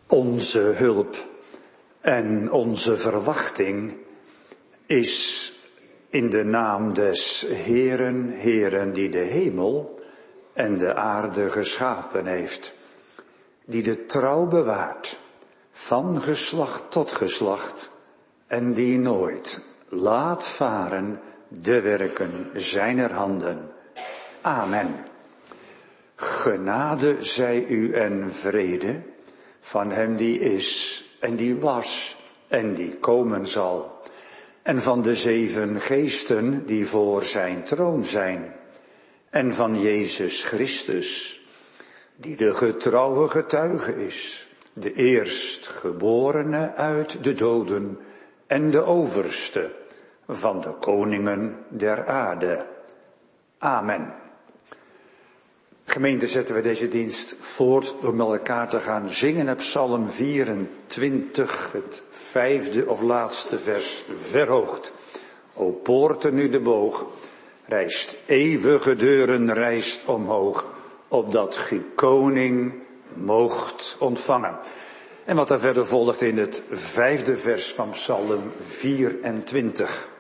Onze hulp en onze verwachting is in de naam des Heeren, Heeren die de hemel en de aarde geschapen heeft, die de trouw bewaart van geslacht tot geslacht en die nooit laat varen de werken zijner handen. Amen. Genade zij u en vrede van hem die is en die was en die komen zal, en van de 7 geesten die voor zijn troon zijn, en van Jezus Christus, die de getrouwe getuige is, de eerstgeborene uit de doden en de overste van de koningen der aarde. Amen. Gemeente, zetten we deze dienst voort door met elkaar te gaan zingen op Psalm 24, het 5e of laatste vers, verhoogd. O poorten nu de boog, rijst eeuwige deuren, rijst omhoog, opdat ge koning moogt ontvangen. En wat daar verder volgt in het 5e vers van Psalm 24.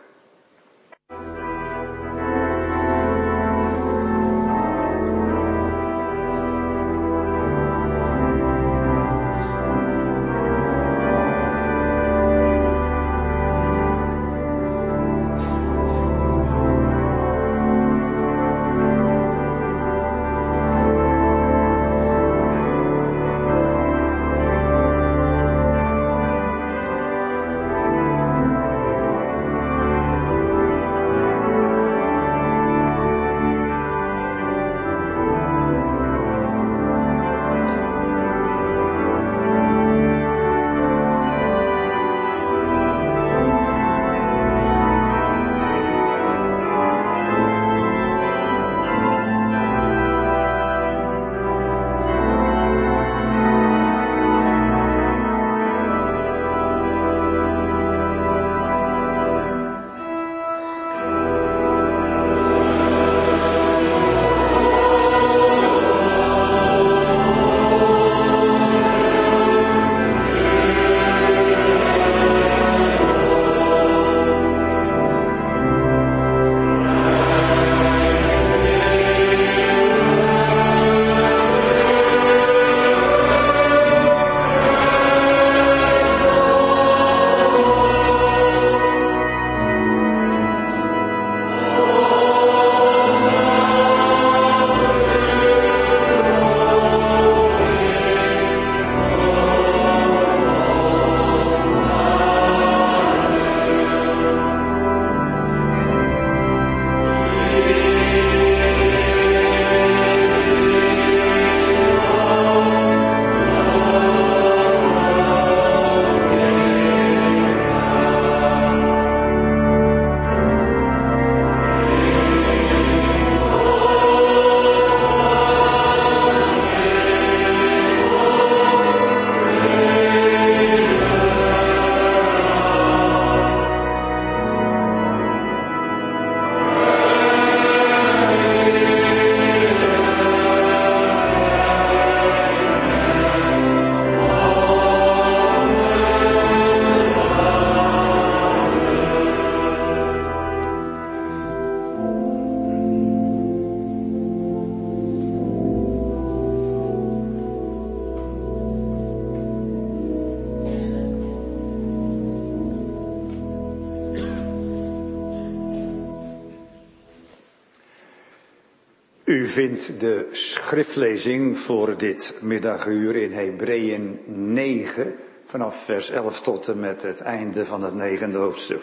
U vindt de schriftlezing voor dit middaguur in Hebreeën 9, vanaf vers 11 tot en met het einde van het 9e hoofdstuk.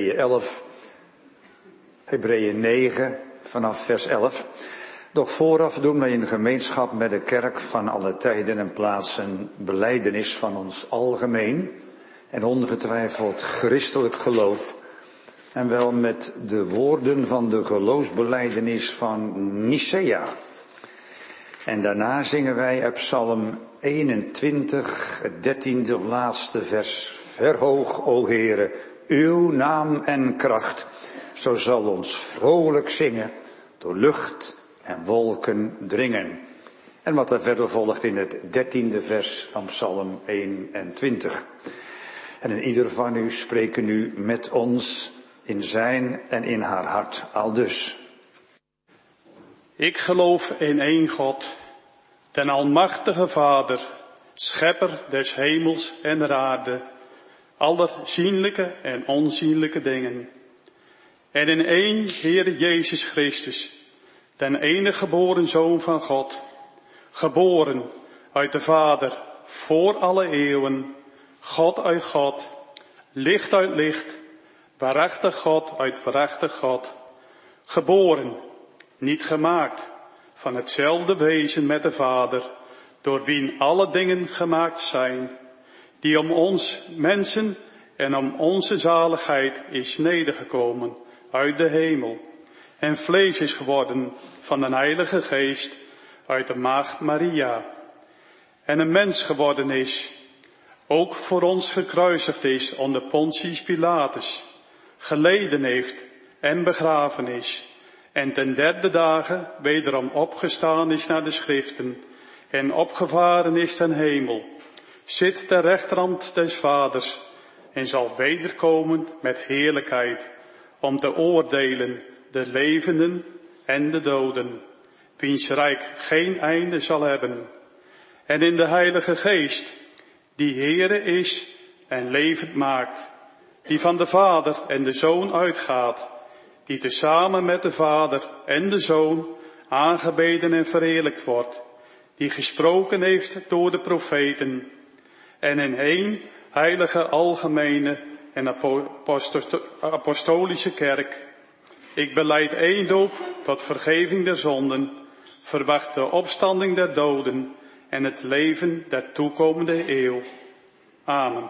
Hebreeën 9, vanaf vers 11. Doch vooraf doen wij in gemeenschap met de kerk van alle tijden en plaatsen belijdenis van ons algemeen en ongetwijfeld christelijk geloof, en wel met de woorden van de geloofsbelijdenis van Nicea. En daarna zingen wij op Psalm 21, het 13e laatste vers. Verhoog, o Heere, uw naam en kracht, zo zal ons vrolijk zingen door lucht en wolken dringen. En wat er verder volgt in het 13e vers van Psalm 21. En in ieder van u spreken nu met ons in zijn en in haar hart aldus. Ik geloof in één God, den almachtige Vader, schepper des hemels en der aarde, aller zienlijke en onzienlijke dingen. En in één Heere Jezus Christus, den enige geboren Zoon van God, geboren uit de Vader voor alle eeuwen, God uit God, licht uit licht, waarachtig God uit waarachtig God, geboren, niet gemaakt, van hetzelfde wezen met de Vader, door wien alle dingen gemaakt zijn, die om ons mensen en om onze zaligheid is nedergekomen uit de hemel, en vlees is geworden van de Heilige Geest uit de maagd Maria, en een mens geworden is, ook voor ons gekruisigd is onder Pontius Pilatus, geleden heeft en begraven is, en ten derde dagen wederom opgestaan is naar de schriften, en opgevaren is ten hemel, zit ter rechterhand des Vaders, en zal wederkomen met heerlijkheid, om te oordelen de levenden en de doden, wiens rijk geen einde zal hebben. En in de Heilige Geest, die Heere is en levend maakt, die van de Vader en de Zoon uitgaat, die tezamen met de Vader en de Zoon aangebeden en verheerlijkt wordt, die gesproken heeft door de profeten, en in één heilige, algemene en apostolische kerk. Ik belijd één doop tot vergeving der zonden, verwacht de opstanding der doden en het leven der toekomende eeuw. Amen.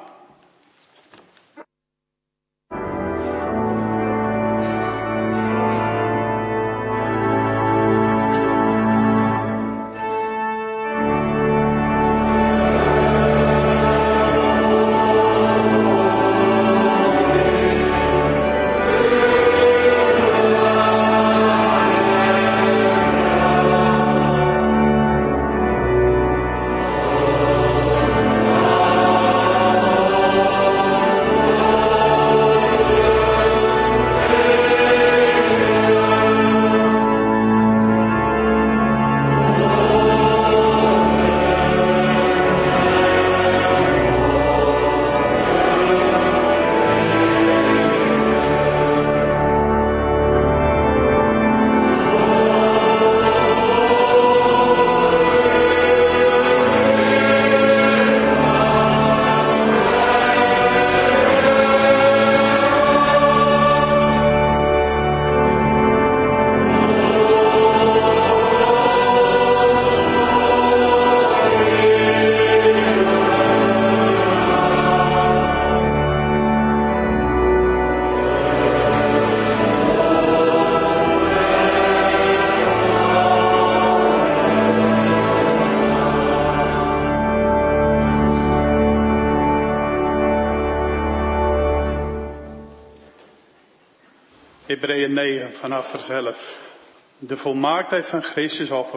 Hebreeën 9 vanaf vers 11. De volmaaktheid van Christus offer.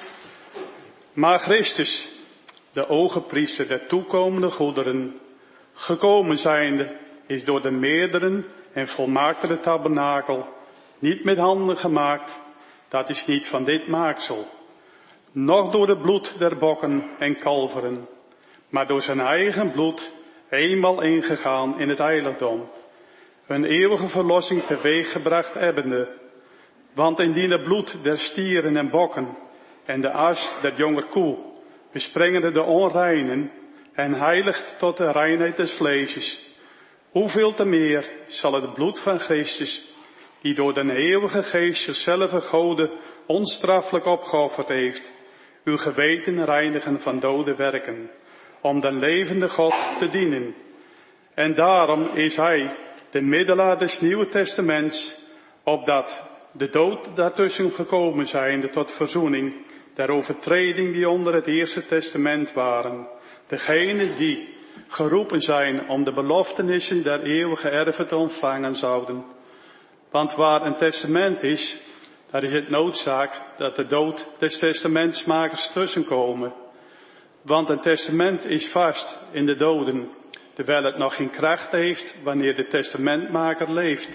Maar Christus, de ogenpriester der toekomende goederen, gekomen zijnde, is door de meerdere en volmaaktere tabernakel, niet met handen gemaakt, dat is niet van dit maaksel, noch door het bloed der bokken en kalveren, maar door zijn eigen bloed eenmaal ingegaan in het heiligdom, een eeuwige verlossing teweeggebracht hebbende. Want indien het bloed der stieren en bokken en de as der jonge koe besprengende de onreinen en heiligt tot de reinheid des vleesjes, hoeveel te meer zal het bloed van Christus, die door den eeuwige Geest zichzelf Gode onstraffelijk opgeofferd heeft, uw geweten reinigen van dode werken, om den levende God te dienen. En daarom is hij de middelaar des Nieuwe Testaments, opdat de dood daartussen gekomen zijnde tot verzoening der overtreding die onder het Eerste Testament waren, degenen die geroepen zijn om de beloftenissen der eeuwige erven te ontvangen zouden. Want waar een testament is, Daar is het noodzaak dat de dood des testamentsmakers tussenkomen. Want een testament is vast in de doden, terwijl het nog geen kracht heeft wanneer de testamentmaker leeft.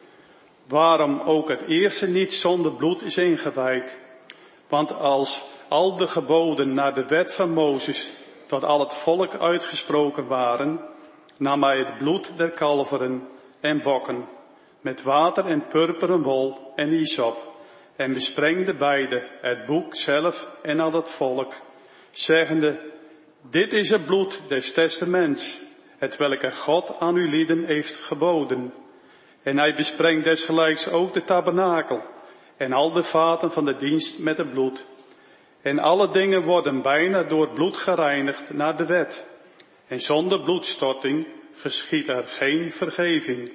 Waarom ook het eerste niet zonder bloed is ingewijd. Want als al de geboden naar de wet van Mozes tot al het volk uitgesproken waren, nam hij het bloed der kalveren en bokken, met water en purperen wol en hyssop, en besprengde beide het boek zelf en al het volk, zeggende, dit is het bloed des testaments, hetwelke God aan uw lieden heeft geboden. En hij besprengt desgelijks ook de tabernakel en al de vaten van de dienst met het bloed. En alle dingen worden bijna door bloed gereinigd naar de wet. En zonder bloedstorting geschiedt er geen vergeving.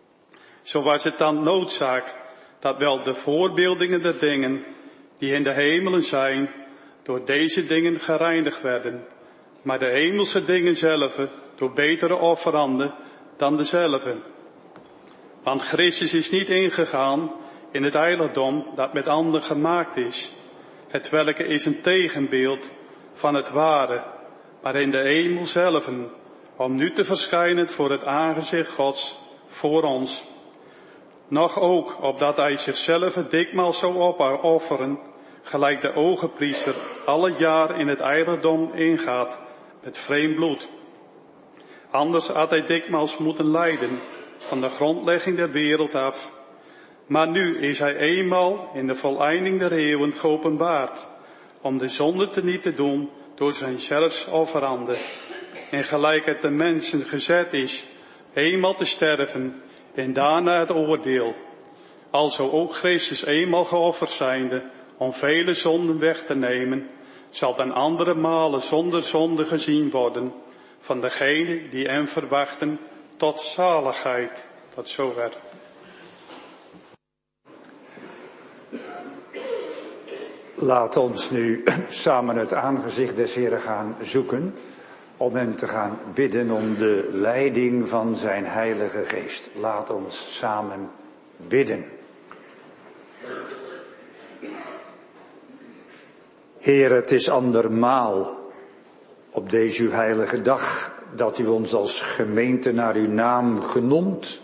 Zo was het dan noodzaak dat wel de voorbeeldingen der dingen die in de hemelen zijn, door deze dingen gereinigd werden. Maar de hemelse dingen zelf door betere offeranden dan dezelfde. Want Christus is niet ingegaan in het heiligdom dat met handen gemaakt is, hetwelke is een tegenbeeld van het ware, maar in de hemel zelf, om nu te verschijnen voor het aangezicht Gods, voor ons. Nog ook, opdat hij zichzelf dikmaals zou opofferen, gelijk de ogenpriester alle jaar in het heiligdom ingaat, met vreemd bloed. Anders had hij dikmaals moeten lijden, van de grondlegging der wereld af. Maar nu is hij eenmaal in de voleinding der eeuwen geopenbaard, om de zonde teniet te doen door zijn zelfsofferande. En gelijk het de mensen gezet is, eenmaal te sterven en daarna het oordeel. Alzo ook Christus eenmaal geofferd zijnde, om vele zonden weg te nemen, zal ten andere malen zonder zonde gezien worden, van degenen die hem verwachten, tot zaligheid. Tot zover. Laat ons nu samen het aangezicht des Heren gaan zoeken, om hem te gaan bidden om de leiding van zijn Heilige Geest. Laat ons samen bidden. Heer, het is andermaal op deze uw heilige dag dat u ons als gemeente naar uw naam genoemd,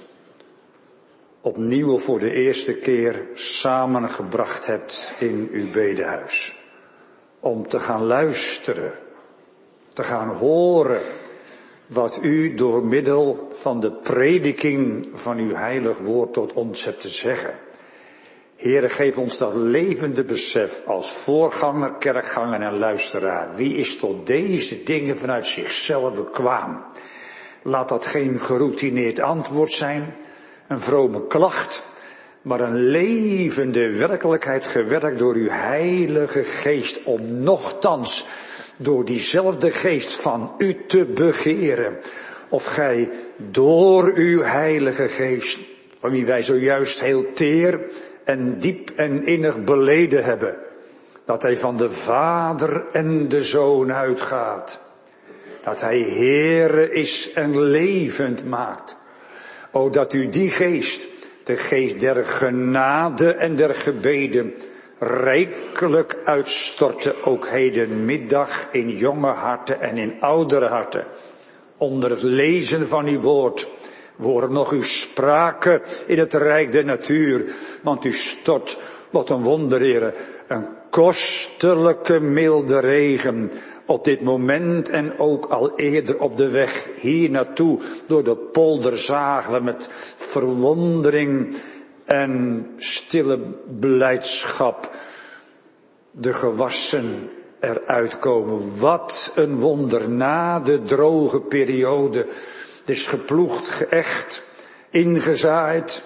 opnieuw voor de eerste keer samengebracht hebt in uw bedehuis. Om te gaan luisteren, te gaan horen wat u door middel van de prediking van uw heilig woord tot ons hebt te zeggen. Heere, geef ons dat levende besef als voorganger, kerkganger en luisteraar. Wie is tot deze dingen vanuit zichzelf bekwaam? Laat dat geen geroutineerd antwoord zijn, een vrome klacht, maar een levende werkelijkheid gewerkt door uw heilige geest, om nochtans door diezelfde geest van u te begeren. Of gij door uw heilige geest, van wie wij zojuist heel teer en diep en innig beleden hebben, dat hij van de Vader en de Zoon uitgaat. Dat hij Heere is en levend maakt. O, dat u die geest, de geest der genade en der gebeden, rijkelijk uitstortte, ook hedenmiddag in jonge harten en in oudere harten. Onder het lezen van uw woord worden nog uw spraken in het rijk der natuur, want u stort, wat een wonder, Heere, een kostelijke milde regen op dit moment en ook al eerder op de weg hier naartoe. Door de polder zagen we met verwondering en stille blijdschap de gewassen eruit komen. Wat een wonder, na de droge periode. Het is geploegd, geëcht, ingezaaid.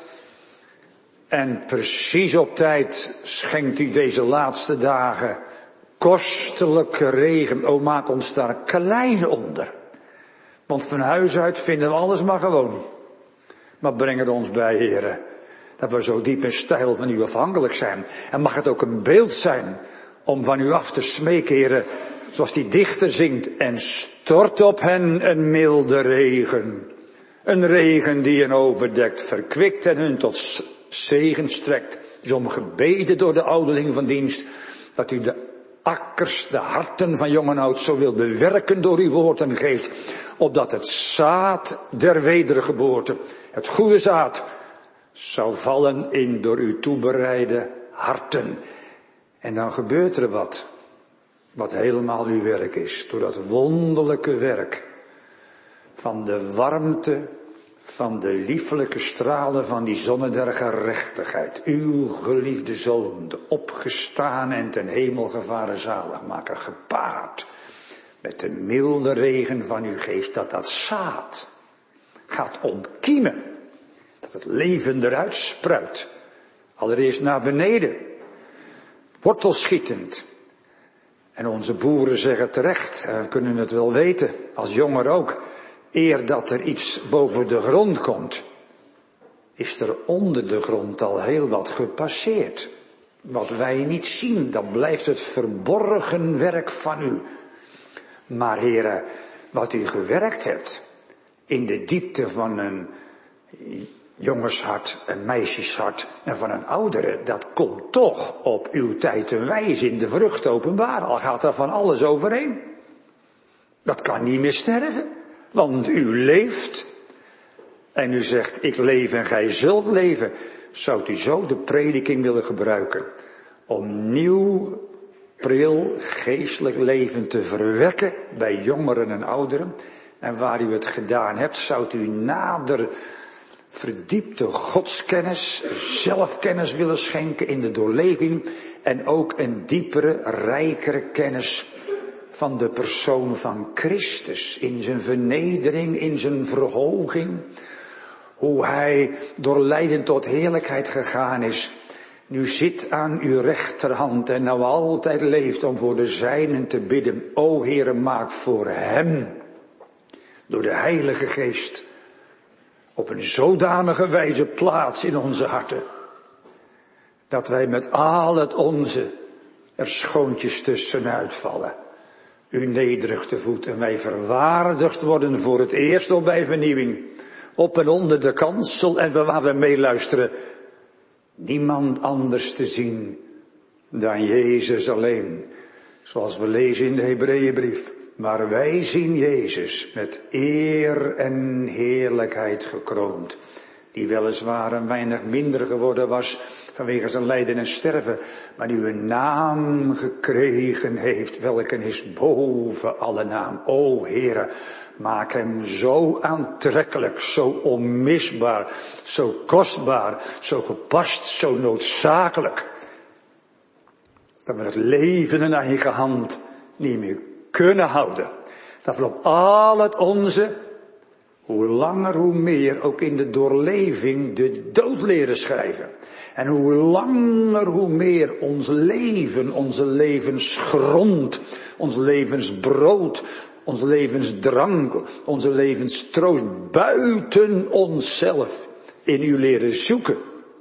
En precies op tijd schenkt u deze laatste dagen kostelijke regen. O, maak ons daar klein onder. Want van huis uit vinden we alles maar gewoon. Maar breng het ons bij, Heere, dat we zo diep en steil van u afhankelijk zijn. En mag het ook een beeld zijn om van u af te smeken, Heere, zoals die dichter zingt. En stort op hen een milde regen. Een regen die hen overdekt, verkwikt en hun tot zegen strekt. is om gebeden door de ouderling van dienst, dat u de akkers, de harten van jong en oud zo wil bewerken door uw woord en geest, opdat het zaad der wedergeboorte, het goede zaad, zou vallen in door u toebereide harten. En dan gebeurt er wat helemaal uw werk is, door dat wonderlijke werk van de warmte, van de lieflijke stralen van die zonne der gerechtigheid. Uw geliefde Zoon, de opgestaan en ten hemel gevaren zaligmaker, gepaard met de milde regen van uw geest, dat zaad gaat ontkiemen. Dat het leven eruit spruit. Allereerst naar beneden, wortelschietend. En onze boeren zeggen terecht, en we kunnen het wel weten, als jonger ook, eer dat er iets boven de grond komt, is er onder de grond al heel wat gepasseerd. Wat wij niet zien, dat blijft het verborgen werk van u. Maar Heere, wat u gewerkt hebt in de diepte van een jongenshart, een meisjeshart en van een oudere, dat komt toch op uw tijd en wijze in de vrucht openbaar. Al gaat er van alles overheen. Dat kan niet meer sterven, want u leeft. En u zegt, ik leef en gij zult leven. Zou u zo de prediking willen gebruiken om nieuw, pril, geestelijk leven te verwekken bij jongeren en ouderen? En waar u het gedaan hebt, zou u nader verdiepte godskennis, zelfkennis willen schenken in de doorleving en ook een diepere, rijkere kennis van de persoon van Christus, in zijn vernedering, in zijn verhoging, hoe hij door lijden tot heerlijkheid gegaan is, nu zit aan uw rechterhand en nou altijd leeft om voor de zijnen te bidden. O Heere, maak voor hem, door de Heilige Geest, op een zodanige wijze plaats in onze harten, dat wij met al het onze er schoontjes tussenuit vallen. U nederig te voet en wij verwaardigd worden voor het eerst op bij vernieuwing, op en onder de kansel en waar we meeluisteren, niemand anders te zien dan Jezus alleen. Zoals we lezen in de Hebreeënbrief. Maar wij zien Jezus met eer en heerlijkheid gekroond. Die weliswaar een weinig minder geworden was vanwege zijn lijden en sterven. Maar die een naam gekregen heeft, welke is boven alle naam. O Heere, maak hem zo aantrekkelijk, zo onmisbaar, zo kostbaar, zo gepast, zo noodzakelijk. Dat we het leven in eigen hand niet meer kunnen houden. Dat we op al het onze, hoe langer hoe meer, ook in de doorleving de dood leren schrijven. En hoe langer hoe meer ons leven, onze levensgrond, ons levensbrood, onze levensdrank, onze levenstroost buiten onszelf in u leren zoeken.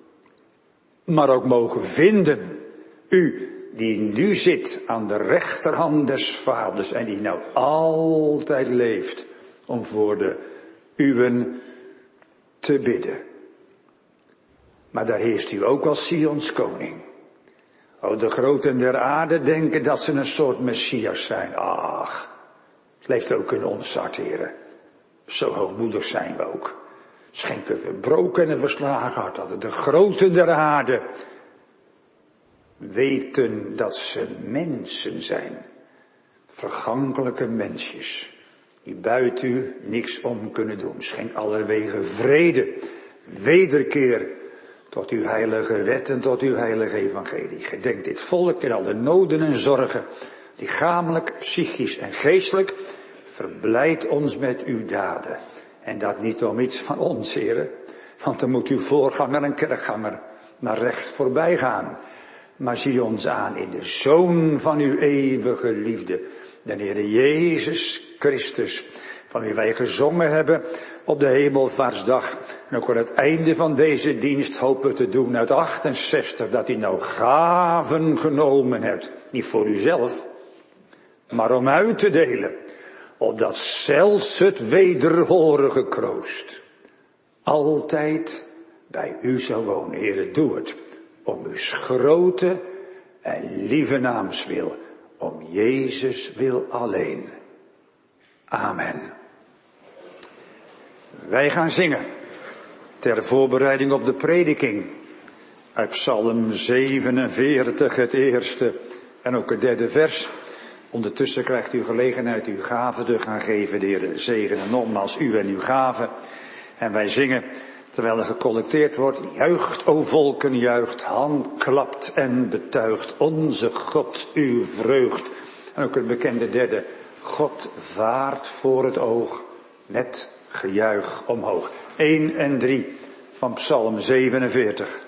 Maar ook mogen vinden. U die nu zit aan de rechterhand des Vaders en die nou altijd leeft om voor de uwen te bidden. Maar daar heerst u ook als Sions koning. O, de groten der aarde denken dat ze een soort Messias zijn. Ach, het leeft ook in ons hart, heren. Zo hoogmoedig zijn we ook. Schenken verbroken en verslagen hart dat de groten der aarde weten dat ze mensen zijn. Vergankelijke mensjes. Die buiten u niks om kunnen doen. Schenk allerwege vrede, wederkeer tot uw heilige wet en tot uw heilige evangelie. Gedenk dit volk in alle noden en zorgen, lichamelijk, psychisch en geestelijk. Verblijd ons met uw daden. En dat niet om iets van ons, heren. Want dan moet uw voorganger en kerkganger naar recht voorbij gaan. Maar zie ons aan in de Zoon van uw eeuwige liefde. De Heere Jezus Christus, van wie wij gezongen hebben op de Hemelvaartsdag. En ook aan het einde van deze dienst hopen te doen uit 68, dat u nou gaven genomen hebt. Niet voor uzelf, maar om uit te delen. Opdat zelfs het wederhorige kroost altijd bij u zou wonen. Heere, doe het. om uw grote en lieve naams wil, om Jezus wil alleen. Amen. Wij gaan zingen ter voorbereiding op de prediking uit Psalm 47, het eerste en ook het derde vers. Ondertussen krijgt u gelegenheid uw gaven te gaan geven. De Heer zegene nogmaals u en uw gaven. En wij zingen, terwijl er gecollecteerd wordt, juicht, o volken, juicht, hand klapt en betuigt onze God uw vreugd. En ook het bekende derde, God vaart voor het oog met gejuich omhoog. 1 en 3 van Psalm 47.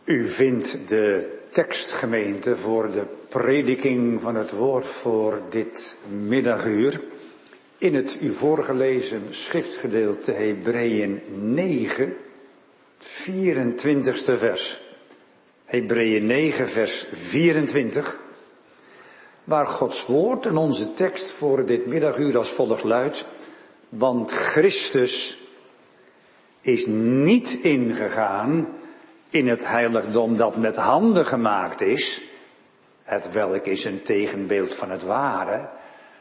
U vindt de tekstgemeente voor de prediking van het woord voor dit middaguur in het u voorgelezen schriftgedeelte Hebreeën 9, 24ste vers. Hebreeën 9, vers 24, waar Gods woord en onze tekst voor dit middaguur als volgt luidt: want Christus is niet ingegaan in het heiligdom dat met handen gemaakt is, hetwelk is een tegenbeeld van het ware,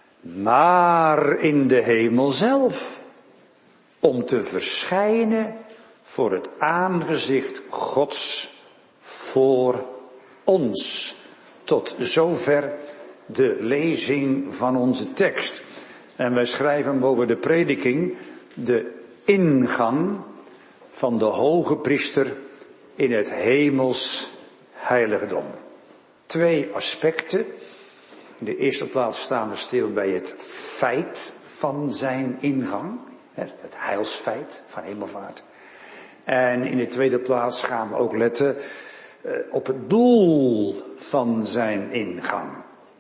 maar in de hemel zelf, om te verschijnen voor het aangezicht Gods voor ons. Tot zover de lezing van onze tekst. En wij schrijven boven de prediking de ingang van de hoge priester in het hemels heiligdom. 2 aspecten. In de eerste plaats staan we stil bij het feit van zijn ingang. Het heilsfeit van hemelvaart. En in de tweede plaats gaan we ook letten op het doel van zijn ingang.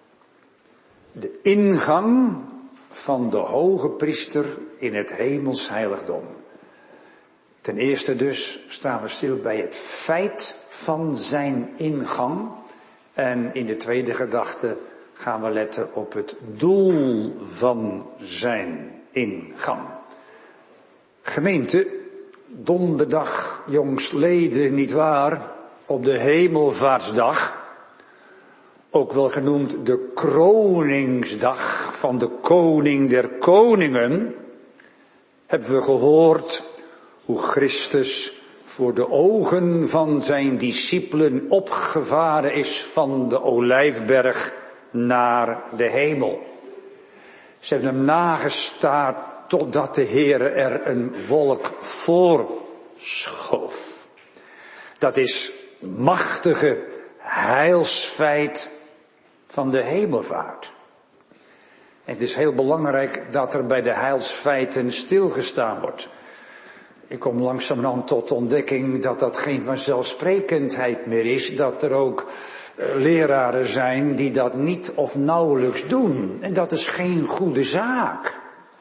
De ingang van de hoge priester in het hemels heiligdom. Ten eerste dus staan we stil bij het feit van zijn ingang. En in de tweede gedachte gaan we letten op het doel van zijn ingang. Gemeente, donderdag jongstleden, nietwaar, op de hemelvaartsdag, ook wel genoemd de kroningsdag van de koning der koningen, hebben we gehoord hoe Christus voor de ogen van zijn discipelen opgevaren is van de Olijfberg naar de hemel. Ze hebben hem nagestaard totdat de Heere er een wolk voor schoof. Dat is machtige heilsfeit van de hemelvaart. En het is heel belangrijk dat er bij de heilsfeiten stilgestaan wordt. Ik kom langzamerhand tot ontdekking dat dat geen vanzelfsprekendheid meer is. Dat er ook leraren zijn die dat niet of nauwelijks doen. En dat is geen goede zaak.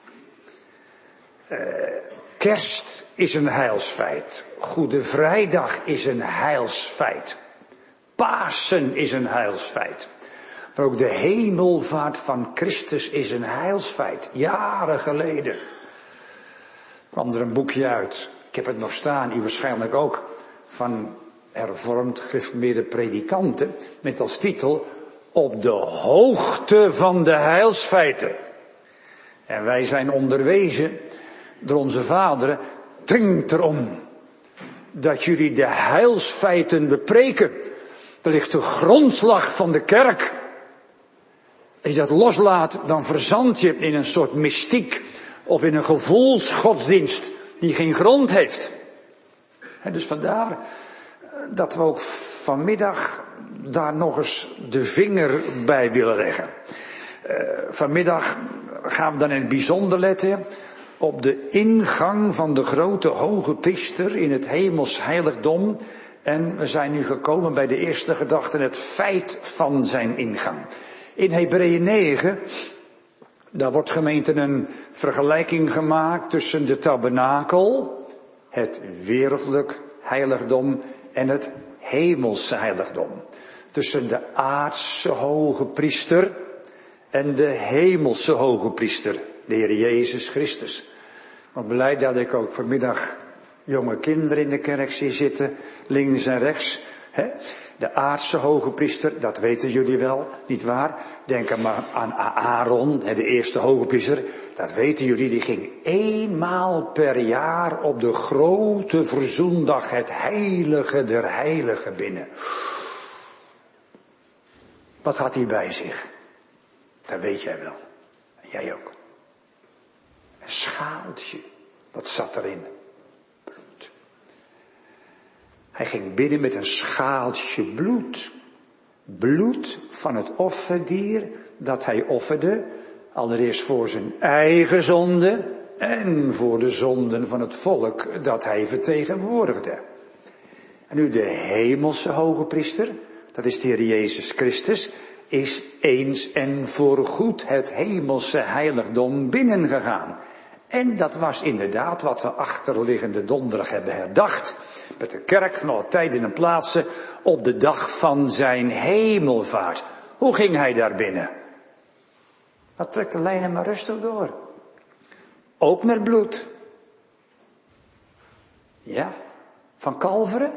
Kerst is een heilsfeit. Goede Vrijdag is een heilsfeit. Pasen is een heilsfeit. Maar ook de hemelvaart van Christus is een heilsfeit. Jaren geleden kwam er een boekje uit. Ik heb het nog staan, u waarschijnlijk ook. Van hervormd gereformeerde predikanten. Met als titel: Op de hoogte van de heilsfeiten. En wij zijn onderwezen door onze vaderen: denk erom dat jullie de heilsfeiten bepreken. Er ligt de grondslag van de kerk. Als je dat loslaat, dan verzand je in een soort mystiek of in een gevoelsgodsdienst die geen grond heeft. En dus vandaar dat we ook vanmiddag daar nog eens de vinger bij willen leggen. Vanmiddag gaan we dan in het bijzonder letten op de ingang van de grote hoge priester in het hemels heiligdom. En we zijn nu gekomen bij de eerste gedachte, het feit van zijn ingang. In Hebreeën 9, daar wordt gemeente een vergelijking gemaakt tussen de tabernakel, het wereldlijk heiligdom en het hemelse heiligdom. Tussen de aardse hoge priester en de hemelse hoge priester, de Heer Jezus Christus. Ik ben blij dat ik ook vanmiddag jonge kinderen in de kerk zie zitten, links en rechts. De aardse hoge priester, dat weten jullie wel, nietwaar? Denk maar aan Aaron, de eerste hoge priester. Dat weten jullie, die ging eenmaal per jaar op de grote verzoendag het heilige der heiligen binnen. Wat had hij bij zich? Dat weet jij wel. En jij ook. Een schaaltje. Wat zat erin? Bloed. Hij ging binnen met een schaaltje bloed. Bloed van het offerdier dat hij offerde. Allereerst voor zijn eigen zonde en voor de zonden van het volk dat hij vertegenwoordigde. En nu de hemelse hoge priester, dat is de Heer Jezus Christus, is eens en voorgoed het hemelse heiligdom binnengegaan. En dat was inderdaad wat we achterliggende donderdag hebben herdacht, met de kerk van alle tijden en plaatsen, op de dag van zijn hemelvaart. Hoe ging hij daar binnen? Dat trekt de lijnen maar rustig door. Ook met bloed. Ja, van kalveren?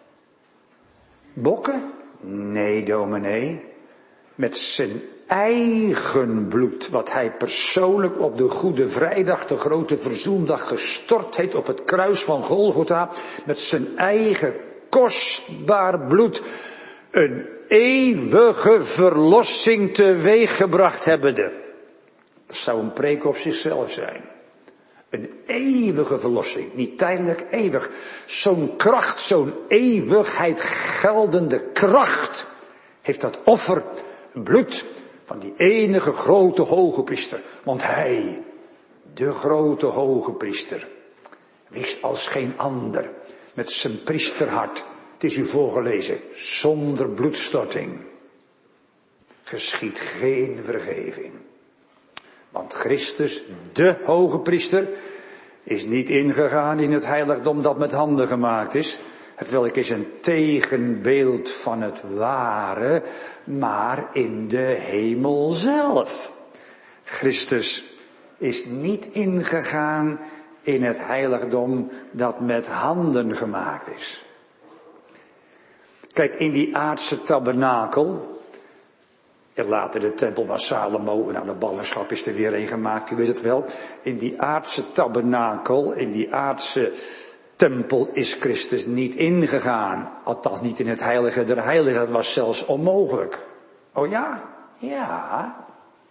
Bokken? Nee, dominee. Met zijn eigen bloed, wat hij persoonlijk op de Goede Vrijdag, de grote verzoendag, gestort heeft op het kruis van Golgotha, met zijn eigen kostbaar bloed, een eeuwige verlossing teweeggebracht hebbende. Dat zou een preek op zichzelf zijn. Een eeuwige verlossing, niet tijdelijk, eeuwig. Zo'n kracht, zo'n eeuwigheid geldende kracht heeft dat offer, het bloed van die enige grote hoge priester. Want hij, de grote hoge priester, wist als geen ander met zijn priesterhart, het is u voorgelezen, zonder bloedstorting geschiedt geen vergeving. Want Christus, de hoge priester, is niet ingegaan in het heiligdom dat met handen gemaakt is, hetwelk is een tegenbeeld van het ware, maar in de hemel zelf. Christus is niet ingegaan in het heiligdom dat met handen gemaakt is. Kijk, in die aardse tabernakel, en later de tempel van Salomo, en aan de ballingschap is er weer een gemaakt, u weet het wel. In die aardse tabernakel, in die aardse tempel is Christus niet ingegaan. Althans niet in het heilige der heiligen, dat was zelfs onmogelijk. Oh ja? Ja.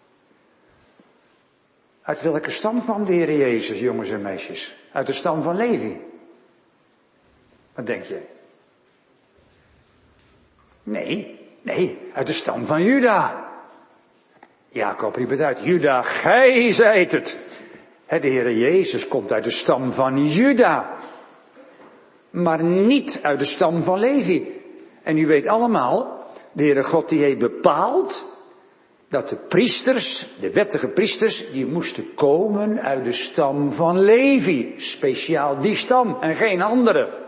Uit welke stam kwam de Heer Jezus, jongens en meisjes? Uit de stam van Levi. Wat denk je? Nee, uit de stam van Juda. Jacob riep het uit, Juda, gij zijt het. De Heer Jezus komt uit de stam van Juda. Maar niet uit de stam van Levi. En u weet allemaal, de Heere God die heeft bepaald dat de priesters, de wettige priesters, die moesten komen uit de stam van Levi. Speciaal die stam en geen andere.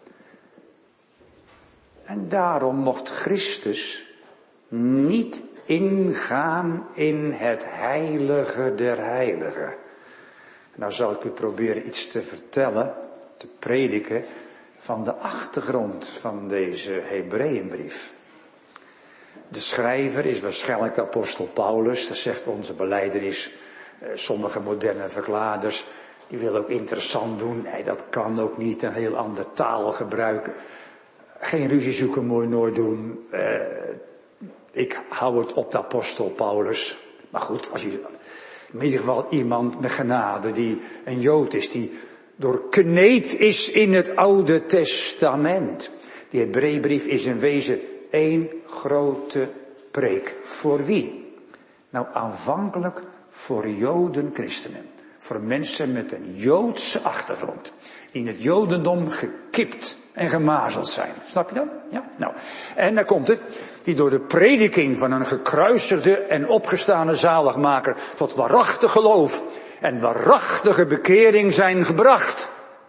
En daarom mocht Christus niet ingaan in het heilige der heiligen. Nou zal ik u proberen iets te vertellen, te prediken, van de achtergrond van deze Hebreeënbrief. De schrijver is waarschijnlijk de apostel Paulus, dat zegt onze belijdenis. Sommige moderne verklaarders, die willen ook interessant doen. Nee, dat kan ook niet, een heel andere taal gebruiken. Geen ruzie zoeken, moet je nooit doen. Ik hou het op de apostel Paulus. Maar goed, als je in ieder geval iemand met genade die een Jood is, die doorkneed is in het Oude Testament. Die Hebreeënbrief is in wezen één grote preek. Voor wie? Nou, aanvankelijk voor Joden, christenen. Voor mensen met een Joodse achtergrond. Die in het Jodendom gekipt en gemazeld zijn. Snap je dat? Ja? Nou, en dan komt het. Die door de prediking van een gekruisigde en opgestane zaligmaker tot waarachtig geloof en waarachtige bekering zijn gebracht.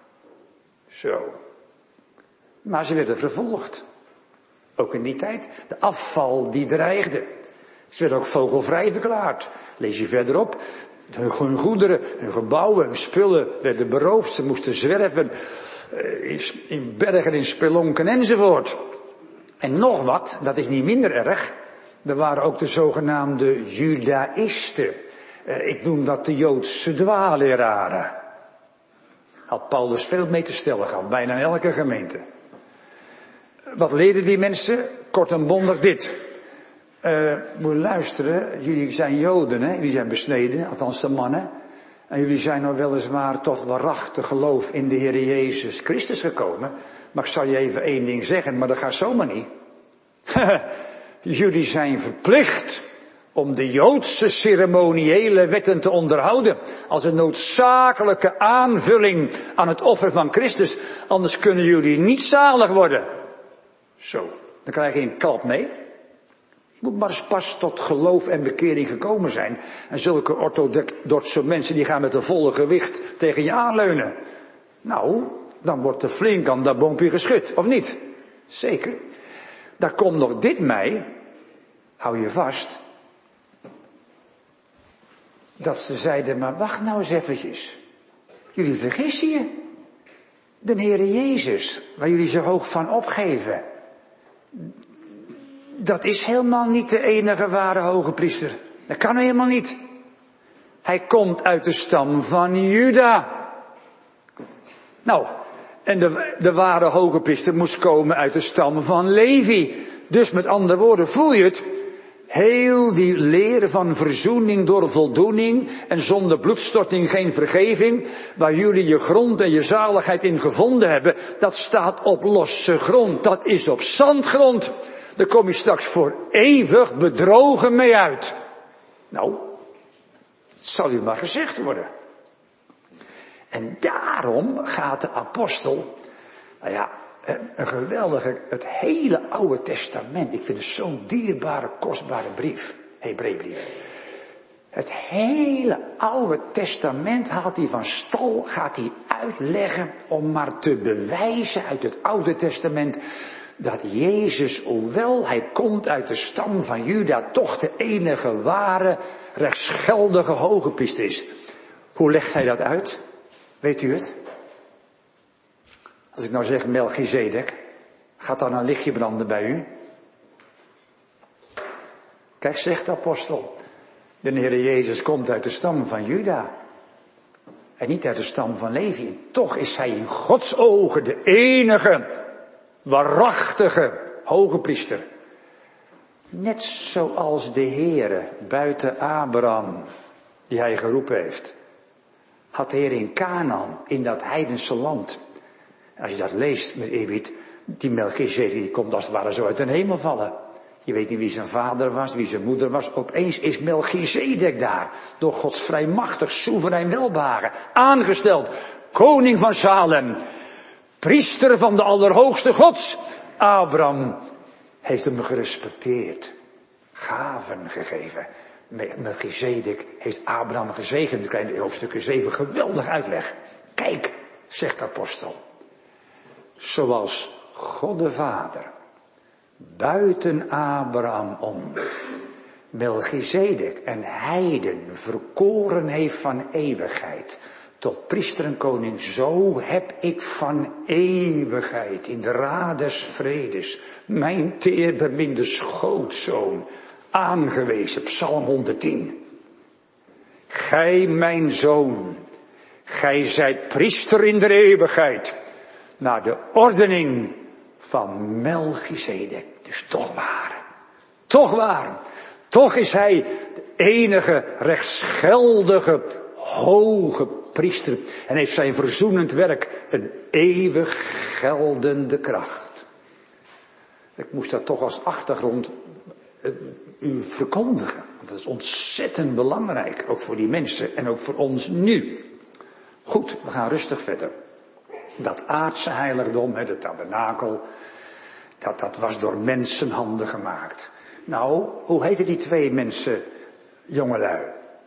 Zo. Maar ze werden vervolgd. Ook in die tijd. De afval die dreigde. Ze werden ook vogelvrij verklaard. Lees je verderop. Hun goederen, hun gebouwen, hun spullen werden beroofd. Ze moesten zwerven in bergen, in spelonken enzovoort. En nog wat, dat is niet minder erg. Er waren ook de zogenaamde Judaïsten. Ik noem dat de Joodse dwaalleraren. Had Paulus veel mee te stellen gehad, bijna in elke gemeente. Wat leerden die mensen? Kort en bondig dit. Moet je luisteren, jullie zijn Joden, hè? Jullie zijn besneden, althans de mannen. En jullie zijn nou weliswaar tot waarachtig geloof in de Heer Jezus Christus gekomen. Maar ik zal je even één ding zeggen, maar dat gaat zomaar niet. Jullie zijn verplicht om de Joodse ceremoniële wetten te onderhouden. Als een noodzakelijke aanvulling aan het offer van Christus. Anders kunnen jullie niet zalig worden. Zo, dan krijg je een klap mee. Je moet maar eens pas tot geloof en bekering gekomen zijn. En zulke orthodoxe mensen die gaan met een volle gewicht tegen je aanleunen. Nou, dan wordt er flink aan dat boompje geschud, of niet? Zeker. Daar komt nog dit mee, hou je vast. Dat ze zeiden, maar wacht nou eens eventjes. Jullie vergissen je. De Heere Jezus, waar jullie zo hoog van opgeven. Dat is helemaal niet de enige ware hoge priester. Dat kan helemaal niet. Hij komt uit de stam van Juda. Nou, en de ware hoge priester moest komen uit de stam van Levi. Dus met andere woorden, voel je het? Heel die leren van verzoening door voldoening en zonder bloedstorting geen vergeving, waar jullie je grond en je zaligheid in gevonden hebben, dat staat op losse grond, dat is op zandgrond. Daar kom je straks voor eeuwig bedrogen mee uit. Nou, dat zal u maar gezegd worden. En daarom gaat de apostel, nou ja, een geweldige, het hele Oude Testament, ik vind het zo'n dierbare, kostbare brief, Hebreeënbrief. Het hele Oude Testament haalt hij van stal, gaat hij uitleggen om maar te bewijzen uit het Oude Testament dat Jezus, hoewel hij komt uit de stam van Juda, toch de enige ware, rechtsgeldige hoge priester is. Hoe legt hij dat uit? Weet u het? Als ik nou zeg Melchizedek, gaat dan een lichtje branden bij u? Kijk, zegt de apostel, de Heere Jezus komt uit de stam van Juda. En niet uit de stam van Levi. Toch is hij in Gods ogen de enige, waarachtige hoge priester. Net zoals de Heere buiten Abraham, die hij geroepen heeft, had de Heer in Canaan, in dat heidense land. Als je dat leest met eerbied, die Melchizedek die komt als het ware zo uit de hemel vallen. Je weet niet wie zijn vader was, wie zijn moeder was. Opeens is Melchizedek daar. Door Gods vrijmachtig, soeverein welbehagen. Aangesteld. Koning van Salem. Priester van de Allerhoogste Gods. Abraham heeft hem gerespecteerd. Gaven gegeven. Melchizedek heeft Abraham gezegend. Kleine hoofdstuk 7. Geweldig uitleg. Kijk, zegt de apostel. Zoals God de Vader buiten Abraham om Melchizedek en heiden verkoren heeft van eeuwigheid tot priester en koning, zo heb ik van eeuwigheid in de raad des vredes mijn teerbeminde schootzoon aangewezen. Psalm 110. Gij mijn zoon, gij zijt priester in de eeuwigheid, naar de ordening van Melchizedek. Dus toch waar. Toch waar. Toch is hij de enige rechtsgeldige hoge priester. En heeft zijn verzoenend werk een eeuwig geldende kracht. Ik moest dat toch als achtergrond u verkondigen. Want dat is ontzettend belangrijk. Ook voor die mensen en ook voor ons nu. Goed, we gaan rustig verder. Dat aardse heiligdom, de tabernakel, dat was door mensenhanden gemaakt. Nou, hoe heten die twee mensen, jongelui?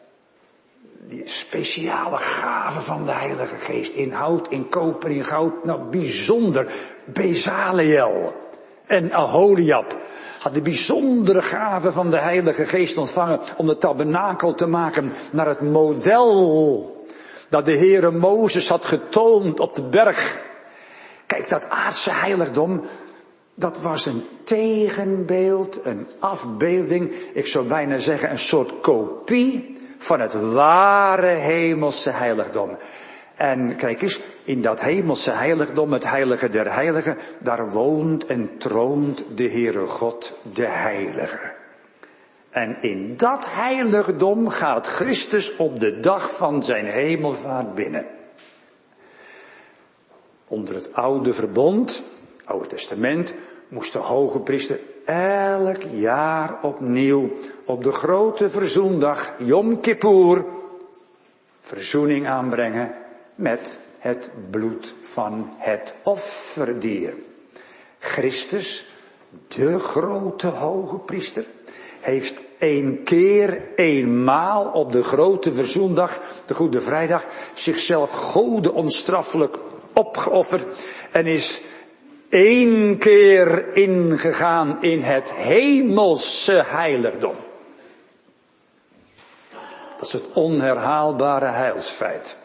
Die speciale gaven van de Heilige Geest in hout, in koper, in goud. Nou, bijzonder. Bezaleel en Aholiab hadden bijzondere gaven van de Heilige Geest ontvangen om de tabernakel te maken naar het model dat de Heere Mozes had getoond op de berg. Kijk, dat aardse heiligdom, dat was een tegenbeeld, een afbeelding, ik zou bijna zeggen een soort kopie van het ware hemelse heiligdom. En kijk eens, in dat hemelse heiligdom, het heilige der heiligen, daar woont en troont de Heere God, de Heilige. En in dat heiligdom gaat Christus op de dag van zijn hemelvaart binnen. Onder het oude verbond, Oude Testament, moest de hoge priester elk jaar opnieuw op de grote verzoendag, Yom Kippur, verzoening aanbrengen met het bloed van het offerdier. Christus, de grote hoge priester, heeft eenmaal op de grote verzoendag, de Goede Vrijdag, zichzelf gode onstraffelijk opgeofferd en is 1 keer ingegaan in het hemelse heiligdom. Dat is het onherhaalbare heilsfeit.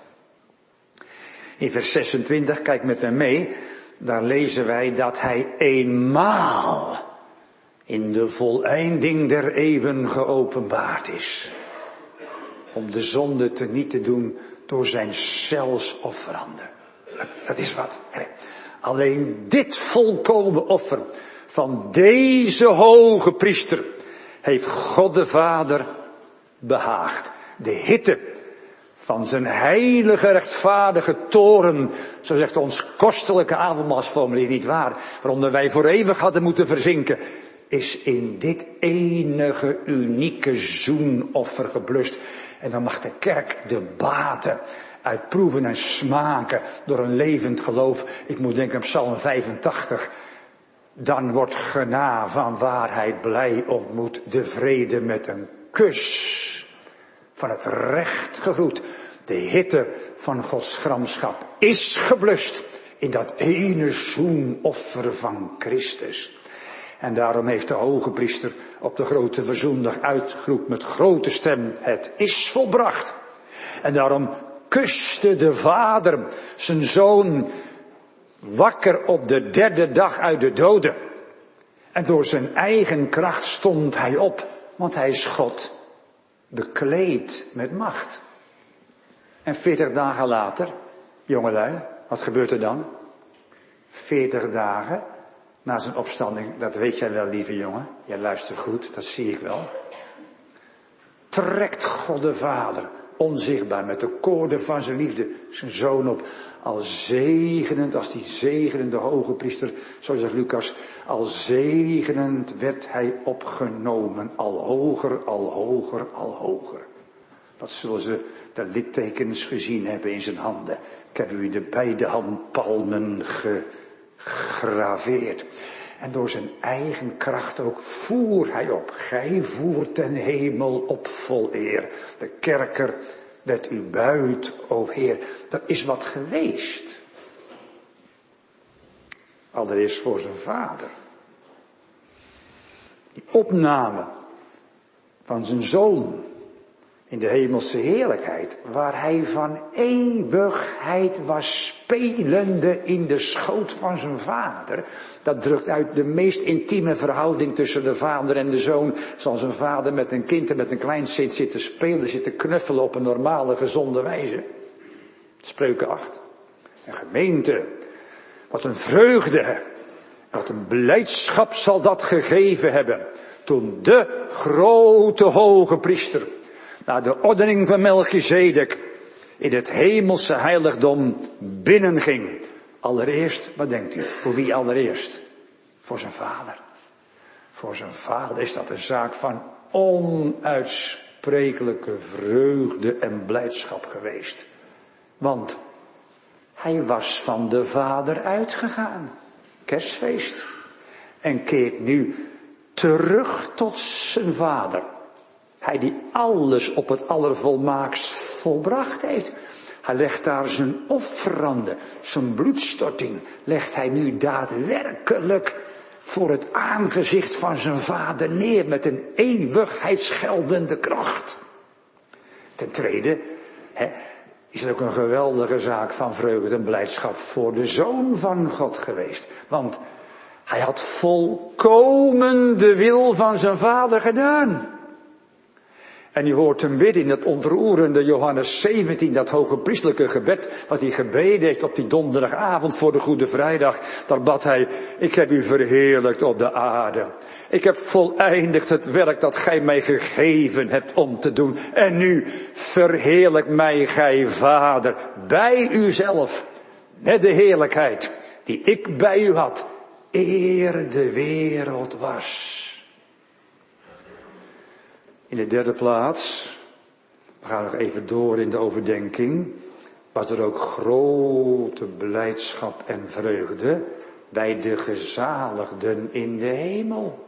In vers 26, kijk met me mee, daar lezen wij dat hij eenmaal in de voleinding der eeuwen geopenbaard is. Om de zonde teniet te doen door zijn zelfsofferande. Dat is wat. Hè? Alleen dit volkomen offer van deze hoge priester heeft God de Vader behaagd. De hitte van zijn heilige rechtvaardige toren, zo zegt ons kostelijke avondmaalsformulier niet waar, waaronder wij voor eeuwig hadden moeten verzinken, is in dit enige unieke zoenoffer geblust. En dan mag de kerk de baten uitproeven en smaken door een levend geloof. Ik moet denken aan Psalm 85. Dan wordt gena van waarheid blij ontmoet, de vrede met een kus van het recht gegroet. De hitte van Gods gramschap is geblust in dat ene zoenoffer van Christus. En daarom heeft de hoge priester op de grote verzoendag uitgeroepen met grote stem: het is volbracht. En daarom kuste de Vader zijn zoon wakker op de 3e dag uit de doden. En door zijn eigen kracht stond hij op, want hij is God, bekleed met macht. En 40 dagen later, jongelui, wat gebeurt er dan? 40 dagen na zijn opstanding, dat weet jij wel, lieve jongen. Jij luistert goed, dat zie ik wel. Trekt God de Vader, onzichtbaar, met de koorden van zijn liefde, zijn zoon op. Al zegenend, als die zegenende hoge priester, zo zegt Lucas, al zegenend werd hij opgenomen. Al hoger, al hoger, al hoger. Dat zullen ze de littekens gezien hebben in zijn handen. Ik heb u de beide handpalmen gegraveerd. En door zijn eigen kracht ook voer hij op. Gij voert ten hemel op vol eer. De kerker werd u buit, o Heer. Dat is wat geweest. Allereerst voor zijn Vader. Die opname van zijn Zoon in de hemelse heerlijkheid, waar hij van eeuwigheid was spelende in de schoot van zijn Vader. Dat drukt uit de meest intieme verhouding tussen de Vader en de Zoon. Zoals een vader met een kind en met een kleinkind zit te spelen, zit te knuffelen op een normale, gezonde wijze. Spreuken 8. En gemeente, wat een vreugde, wat een blijdschap zal dat gegeven hebben, toen de grote hoge priester naar de ordening van Melchizedek in het hemelse heiligdom binnenging. Allereerst, wat denkt u? Voor wie allereerst? Voor zijn Vader. Voor zijn Vader is dat een zaak van onuitsprekelijke vreugde en blijdschap geweest. Want hij was van de Vader uitgegaan. Kerstfeest. En keert nu terug tot zijn Vader. Hij die alles op het allervolmaakst volbracht heeft. Hij legt daar zijn offerande, zijn bloedstorting, legt hij nu daadwerkelijk voor het aangezicht van zijn Vader neer met een eeuwigheidsgeldende kracht. Ten tweede, is het ook een geweldige zaak van vreugde en blijdschap voor de Zoon van God geweest. Want hij had volkomen de wil van zijn Vader gedaan. En u hoort hem bidden in het ontroerende Johannes 17, dat hoge priestelijke gebed, wat hij gebeden heeft op die donderdagavond voor de Goede Vrijdag. Daar bad hij: ik heb u verheerlijkt op de aarde. Ik heb voleindigd het werk dat gij mij gegeven hebt om te doen. En nu verheerlijk mij gij, Vader, bij uzelf, met de heerlijkheid die ik bij u had, eer de wereld was. In de derde plaats, we gaan nog even door in de overdenking, was er ook grote blijdschap en vreugde bij de gezaligden in de hemel.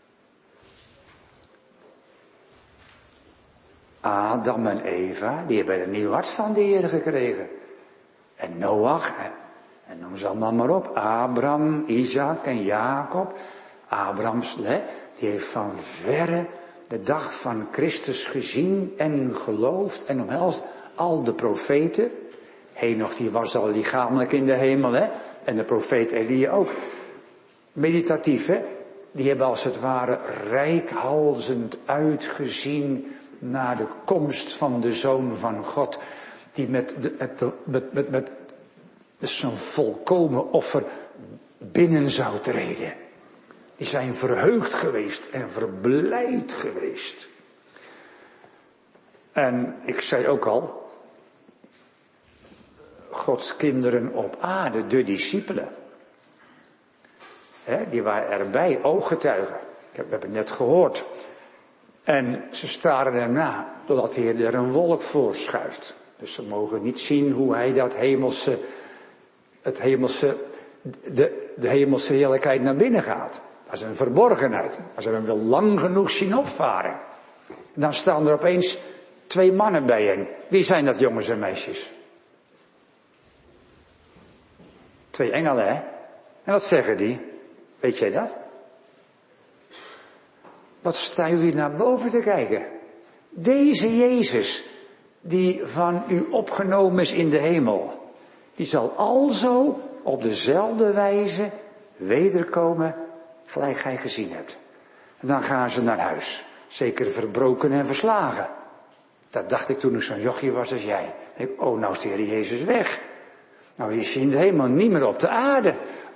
Adam en Eva, die hebben een nieuw hart van de Heer gekregen. En Noach, en noem ze allemaal maar op. Abraham, Isaac en Jacob. Abraham, die heeft van verre de dag van Christus gezien en geloofd en omhelst al de profeten. Henoch, die was al lichamelijk in de hemel, hè. En de profeet Elia ook. Meditatief, hè. Die hebben als het ware reikhalzend uitgezien naar de komst van de Zoon van God. Die met zo'n volkomen offer binnen zou treden. Die zijn verheugd geweest en verblijd geweest. En ik zei ook al, Gods kinderen op aarde, de discipelen. Die waren erbij, ooggetuigen. We hebben het net gehoord. En ze staren erna, totdat de Heer er een wolk voor schuift. Dus ze mogen niet zien hoe hij dat de hemelse heerlijkheid naar binnen gaat. Dat is een verborgenheid. Maar ze hebben hem wel lang genoeg zien opvaren. En dan staan er opeens 2 mannen bij hen. Wie zijn dat, jongens en meisjes? 2 engelen, hè? En wat zeggen die? Weet jij dat? Wat staan jullie naar boven te kijken? Deze Jezus, die van u opgenomen is in de hemel, die zal alzo op dezelfde wijze wederkomen, gelijk gij gezien hebt. En dan gaan ze naar huis, zeker verbroken en verslagen. Dat dacht ik toen ik zo'n jochie was als jij. Oh, nou is de Heer Jezus weg. Nou is hij in de hemel, niet meer op de aarde.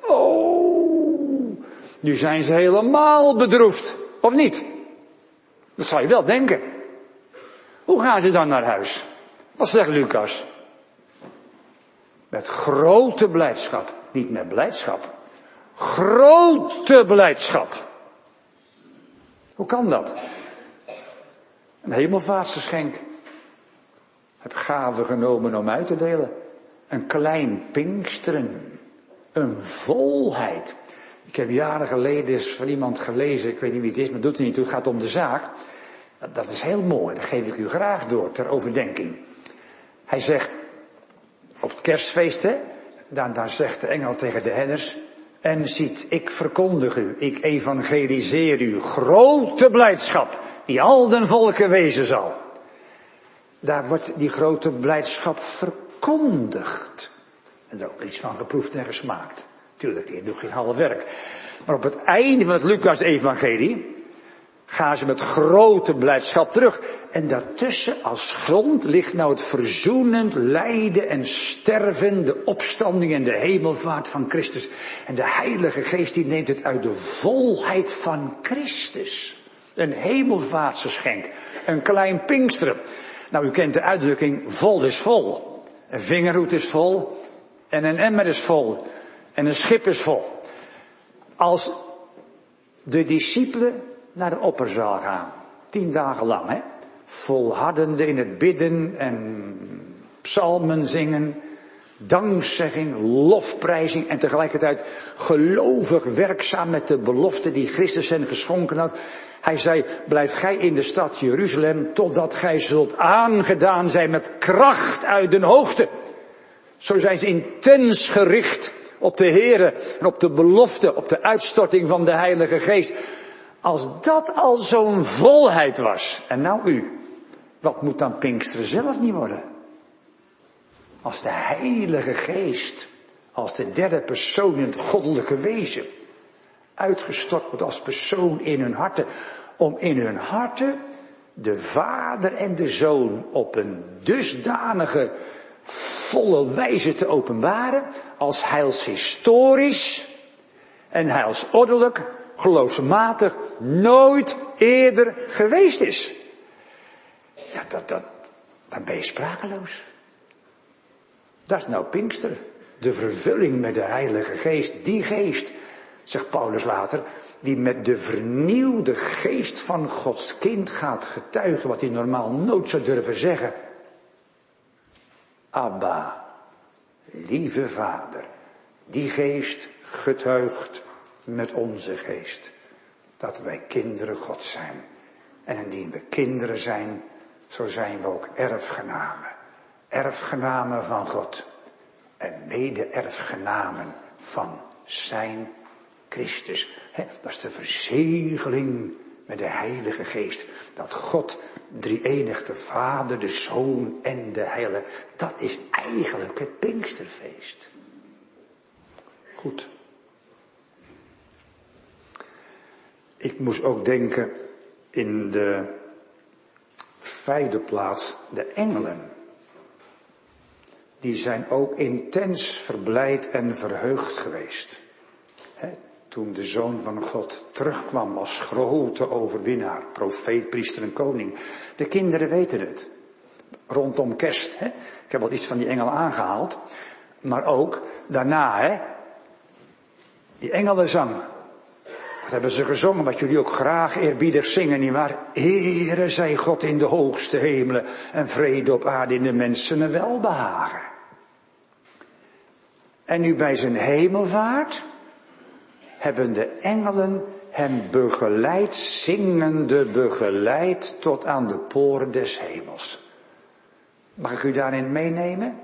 Oh, nu zijn ze helemaal bedroefd. Of niet? Dat zou je wel denken. Hoe gaan ze dan naar huis? Wat zegt Lucas? Met grote blijdschap. Niet met blijdschap. Grote blijdschap. Hoe kan dat? Een hemelvaartsgeschenk. Heb gaven genomen om uit te delen. Een klein Pinksteren. Een volheid. Ik heb jaren geleden eens van iemand gelezen, ik weet niet wie het is, maar doet er niet toe, het gaat om de zaak. Dat is heel mooi, dat geef ik u graag door, ter overdenking. Hij zegt, op het kerstfeest, hè, daar zegt de engel tegen de herders, en ziet, ik verkondig u, ik evangeliseer u, grote blijdschap, die al den volken wezen zal. Daar wordt die grote blijdschap verkondigd. En er ook iets van geproefd en gesmaakt. Tuurlijk, die doet geen half werk. Maar op het einde van het Lucas-evangelie gaan ze met grote blijdschap terug. En daartussen als grond ligt nou het verzoenend lijden en sterven, de opstanding en de hemelvaart van Christus. En de Heilige Geest die neemt het uit de volheid van Christus. Een hemelvaartsgeschenk. Een klein Pinksteren. Nou, u kent de uitdrukking, vol is vol. Een vingerhoed is vol. En een emmer is vol. En een schip is vol. Als de discipelen naar de opperzaal gaan. 10 dagen lang, hè. Volhardende in het bidden en psalmen zingen. Dankzegging, lofprijzing en tegelijkertijd gelovig werkzaam met de belofte die Christus hen geschonken had. Hij zei, blijf gij in de stad Jeruzalem totdat gij zult aangedaan zijn met kracht uit de hoogte. Zo zijn ze intens gericht op de Here en op de belofte, op de uitstorting van de Heilige Geest. Als dat al zo'n volheid was, en nou u, wat moet dan Pinksteren zelf niet worden? Als de Heilige Geest, als de derde persoon in het goddelijke wezen, uitgestort wordt als persoon in hun harten, om in hun harten de Vader en de Zoon op een dusdanige volle wijze te openbaren, als heilshistorisch en heilsordelijk, geloofsmatig nooit eerder geweest is. Ja, dan ben je sprakeloos. Dat is nou Pinksteren. De vervulling met de Heilige Geest. Die geest, zegt Paulus later, die met de vernieuwde geest van Gods kind gaat getuigen wat hij normaal nooit zou durven zeggen. Abba, lieve Vader, die geest getuigt met onze geest dat wij kinderen Gods zijn. En indien we kinderen zijn, zo zijn we ook erfgenamen. Erfgenamen van God en mede-erfgenamen van zijn Christus. Dat is de verzegeling met de Heilige Geest. Dat God, drie-enig, de Vader, de Zoon en de Heilige, dat is eigenlijk het Pinksterfeest. Goed. Ik moest ook denken in de vijfde plaats de engelen. Die zijn ook intens verblijd en verheugd geweest. Toen de Zoon van God terugkwam als grote overwinnaar, profeet, priester en koning. De kinderen weten het. Rondom kerst. Ik heb al iets van die engelen aangehaald. Maar ook daarna, die engelenzang. Dat hebben ze gezongen, wat jullie ook graag eerbiedig zingen, nietwaar? Heere zij God in de hoogste hemelen en vrede op aarde in de mensen een welbehagen. En nu bij zijn hemelvaart hebben de engelen hem begeleid, zingende begeleid tot aan de poren des hemels. Mag ik u daarin meenemen?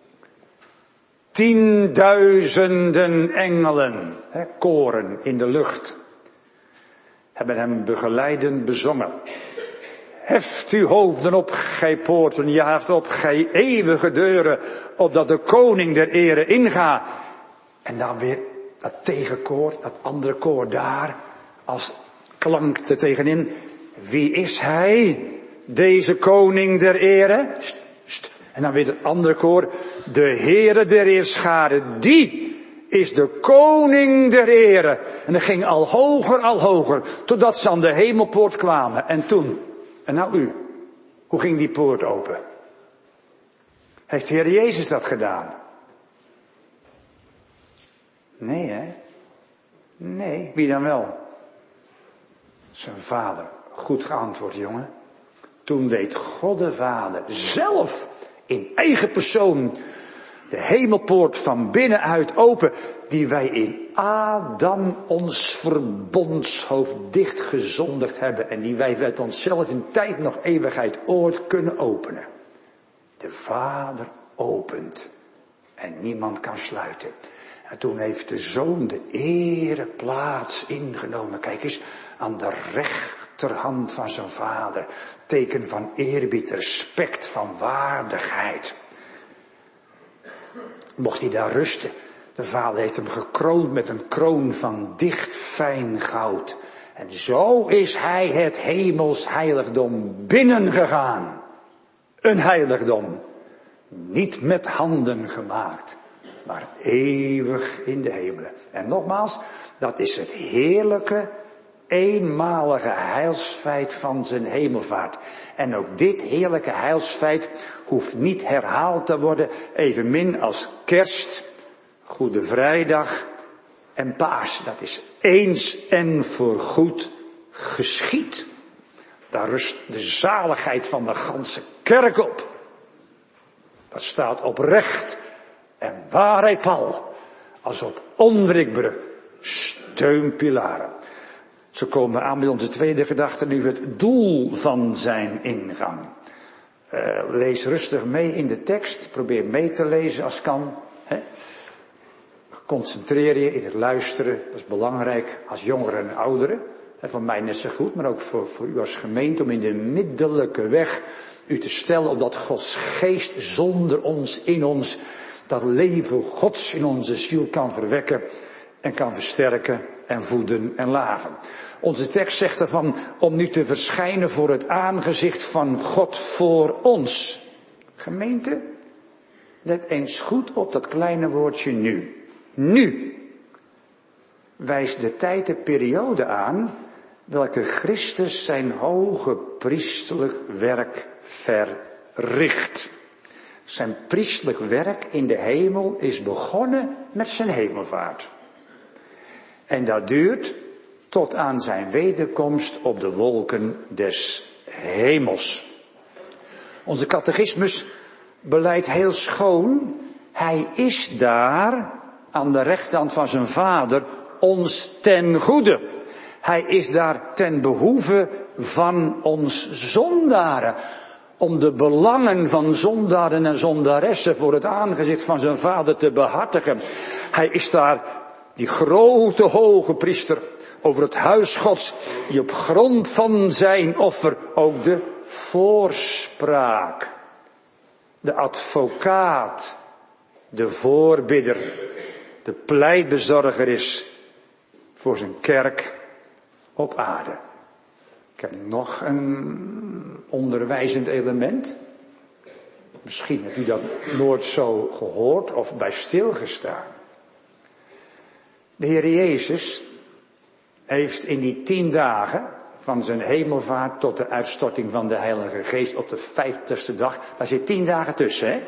10.000 engelen, koren in de lucht, hebben hem begeleidend bezongen. Heft uw hoofden op, gij poorten, jaagt op, gij eeuwige deuren, opdat de koning der ere inga. En dan weer dat tegenkoor, dat andere koor daar, als klank er tegenin. Wie is hij, deze koning der ere? En dan weer het andere koor, de Heere der Heerscharen, die is de koning der ere. En dat ging al hoger, totdat ze aan de hemelpoort kwamen. En toen, en nou u, hoe ging die poort open? Heeft de Heer Jezus dat gedaan? Nee, hè? Nee, wie dan wel? Zijn vader. Goed geantwoord, jongen. Toen deed God de Vader zelf in eigen persoon de hemelpoort van binnenuit open, die wij in Adam ons verbondshoofd dichtgezondigd hebben en die wij uit onszelf in tijd nog eeuwigheid ooit kunnen openen. De Vader opent en niemand kan sluiten. En toen heeft de Zoon de ereplaats ingenomen. Kijk eens, aan de rechterhand van zijn Vader. Teken van eerbied, respect, van waardigheid. Mocht hij daar rusten. De Vader heeft hem gekroond met een kroon van dicht fijn goud. En zo is hij het hemels heiligdom binnengegaan. Een heiligdom. Niet met handen gemaakt, maar eeuwig in de hemelen. En nogmaals, dat is het heerlijke, eenmalige heilsfeit van zijn hemelvaart. En ook dit heerlijke heilsfeit hoeft niet herhaald te worden, evenmin als kerst, Goede Vrijdag en Paas. Dat is eens en voorgoed geschied. Daar rust de zaligheid van de ganse kerk op. Dat staat op recht en waarheid pal, als op onwrikbare steunpilaren. Zo komen we aan bij onze tweede gedachte, nu het doel van zijn ingang. Lees rustig mee in de tekst, probeer mee te lezen als kan. Concentreer je in het luisteren, dat is belangrijk als jongeren en ouderen. Voor mij net zo goed, maar ook voor u als gemeente, om in de middelijke weg u te stellen op dat Gods geest zonder ons, in ons, dat leven Gods in onze ziel kan verwekken en kan versterken en voeden en laven. Onze tekst zegt ervan om nu te verschijnen voor het aangezicht van God voor ons. Gemeente, let eens goed op dat kleine woordje nu. Nu wijst de tijd de periode aan welke Christus zijn hoge priesterlijk werk verricht. Zijn priesterlijk werk in de hemel is begonnen met zijn hemelvaart. En dat duurt tot aan zijn wederkomst op de wolken des hemels. Onze catechismus beleidt heel schoon, hij is daar aan de rechterhand van zijn Vader ons ten goede. Hij is daar ten behoeve van ons zondaren. Om de belangen van zondaren en zondaressen voor het aangezicht van zijn Vader te behartigen. Hij is daar die grote hoge priester over het huis Gods, die op grond van zijn offer ook de voorspraak, de advocaat, de voorbidder, de pleitbezorger is voor zijn kerk op aarde. Ik heb nog een onderwijzend element. Misschien hebt u dat nooit zo gehoord of bij stilgestaan. De Heer Jezus heeft in die 10 dagen van zijn hemelvaart tot de uitstorting van de Heilige Geest op de 50ste dag, daar zit 10 dagen tussen, hè?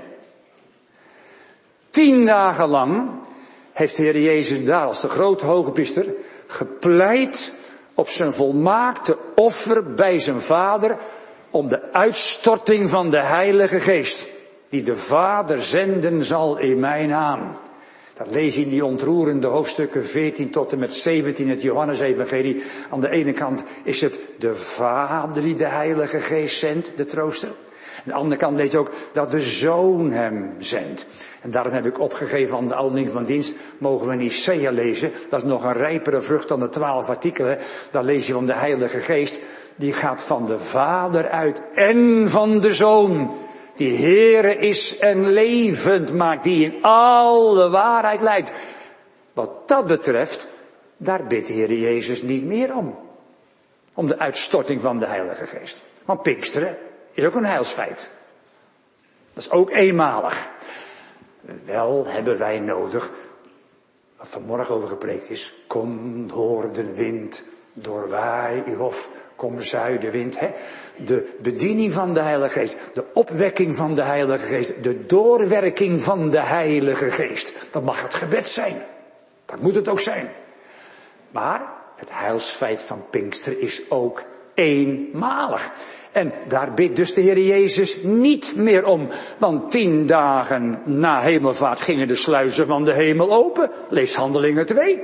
10 dagen lang heeft de Heer Jezus daar als de grote hoge priester gepleit op zijn volmaakte offer bij zijn Vader om de uitstorting van de Heilige Geest, die de Vader zenden zal in mijn naam. Dat lees je in die ontroerende hoofdstukken 14 tot en met 17 het Johannesevangelie. Aan de ene kant is het de Vader die de Heilige Geest zendt, de trooster. Aan de andere kant lees je ook dat de Zoon hem zendt. En daarom heb ik opgegeven aan de ouderling van dienst, mogen we Nicea lezen. Dat is nog een rijpere vrucht dan de 12 artikelen. Daar lees je van de Heilige Geest. Die gaat van de Vader uit en van de Zoon. Die Heere is en levend maakt, die in alle waarheid leidt. Wat dat betreft, daar bidt de Heer Jezus niet meer om. Om de uitstorting van de Heilige Geest. Want Pinksteren is ook een heilsfeit. Dat is ook eenmalig. Wel hebben wij nodig, wat vanmorgen over gepreekt is, kom noordenwind, doorwaai uw hof, kom zuidenwind, hè. De bediening van de Heilige Geest, de opwekking van de Heilige Geest, de doorwerking van de Heilige Geest. Dat mag het gebed zijn. Dat moet het ook zijn. Maar het heilsfeit van Pinkster is ook eenmalig. En daar bidt dus de Heer Jezus niet meer om. Want 10 dagen na hemelvaart gingen de sluizen van de hemel open. Lees Handelingen 2.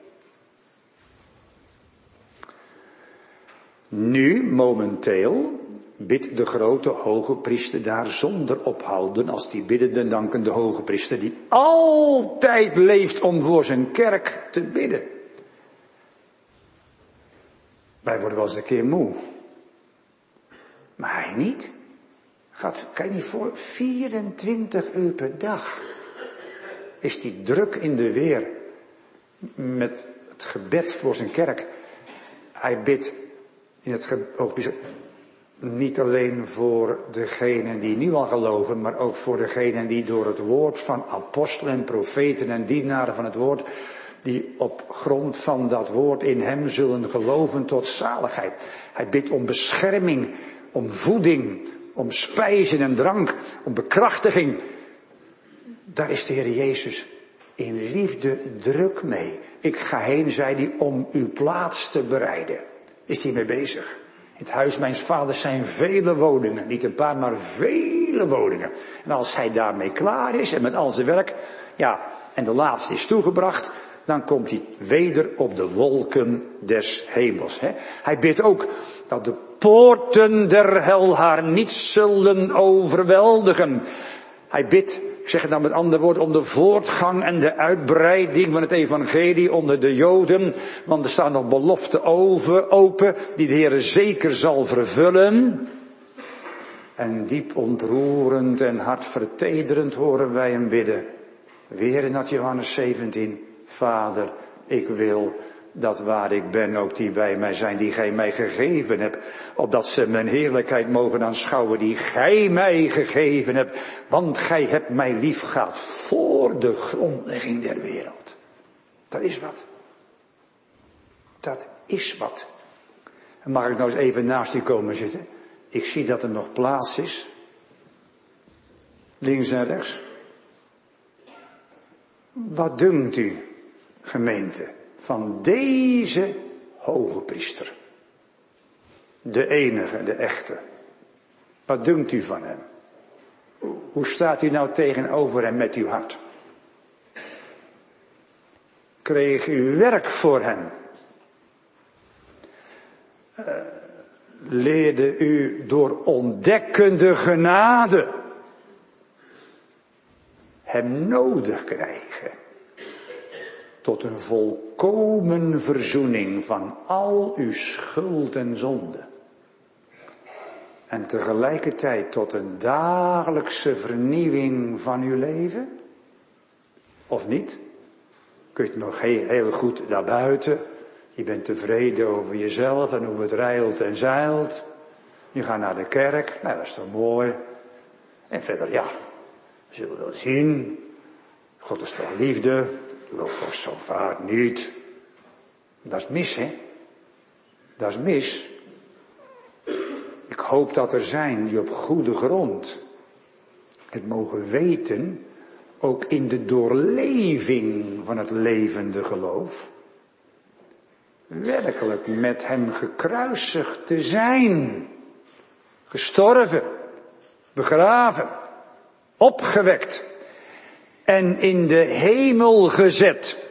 Nu, momenteel, bidt de grote hoge priester daar zonder ophouden, als die biddende dankende hoge priester, die altijd leeft om voor zijn kerk te bidden. Wij worden wel eens een keer moe. Maar hij niet. Kan je niet voor 24 uur per dag is die druk in de weer met het gebed voor zijn kerk. Hij bidt in het gebed niet alleen voor degenen die nu al geloven, maar ook voor degenen die door het woord van apostelen en profeten en dienaren van het woord, die op grond van dat woord in hem zullen geloven tot zaligheid. Hij bidt om bescherming, om voeding, om spijzen en drank, om bekrachtiging. Daar is de Heer Jezus in liefde druk mee. Ik ga heen, zei hij, om uw plaats te bereiden. Is hij mee bezig. In het huis mijns vaders zijn vele woningen. Niet een paar, maar vele woningen. En als hij daarmee klaar is en met al zijn werk, ja, en de laatste is toegebracht, dan komt hij weder op de wolken des hemels. Hè? Hij bidt ook dat de poorten der hel haar niet zullen overweldigen. Hij bidt, ik zeg het nou met andere woorden, om de voortgang en de uitbreiding van het evangelie onder de Joden. Want er staan nog beloften open, die de Heer zeker zal vervullen. En diep ontroerend en hartvertederend horen wij hem bidden. Weer in dat Johannes 17. Vader, ik wil dat waar ik ben ook die bij mij zijn, die gij mij gegeven hebt, opdat ze mijn heerlijkheid mogen aanschouwen die gij mij gegeven hebt, want gij hebt mij lief gehad voor de grondlegging der wereld. Dat is wat. Dat is wat. En mag ik nou eens even naast u komen zitten? Ik zie dat er nog plaats is. Links en rechts. Wat dunkt u, gemeente, van deze hoge priester. De enige, de echte. Wat dunkt u van hem? Hoe staat u nou tegenover hem met uw hart? Kreeg u werk voor hem? Leerde u door ontdekkende genade hem nodig krijgen tot een volkomen verzoening van al uw schuld en zonde. En tegelijkertijd tot een dagelijkse vernieuwing van uw leven? Of niet? Kun je het nog heel goed daarbuiten? Je bent tevreden over jezelf en hoe het rijlt en zeilt. Je gaat naar de kerk, nou dat is toch mooi. En verder, ja, we zullen wel zien. God is toch liefde, loopt toch zo vaak niet. Dat is mis, hè? Dat is mis. Ik hoop dat er zijn die op goede grond het mogen weten, ook in de doorleving van het levende geloof, werkelijk met hem gekruisigd te zijn, gestorven, begraven, opgewekt en in de hemel gezet,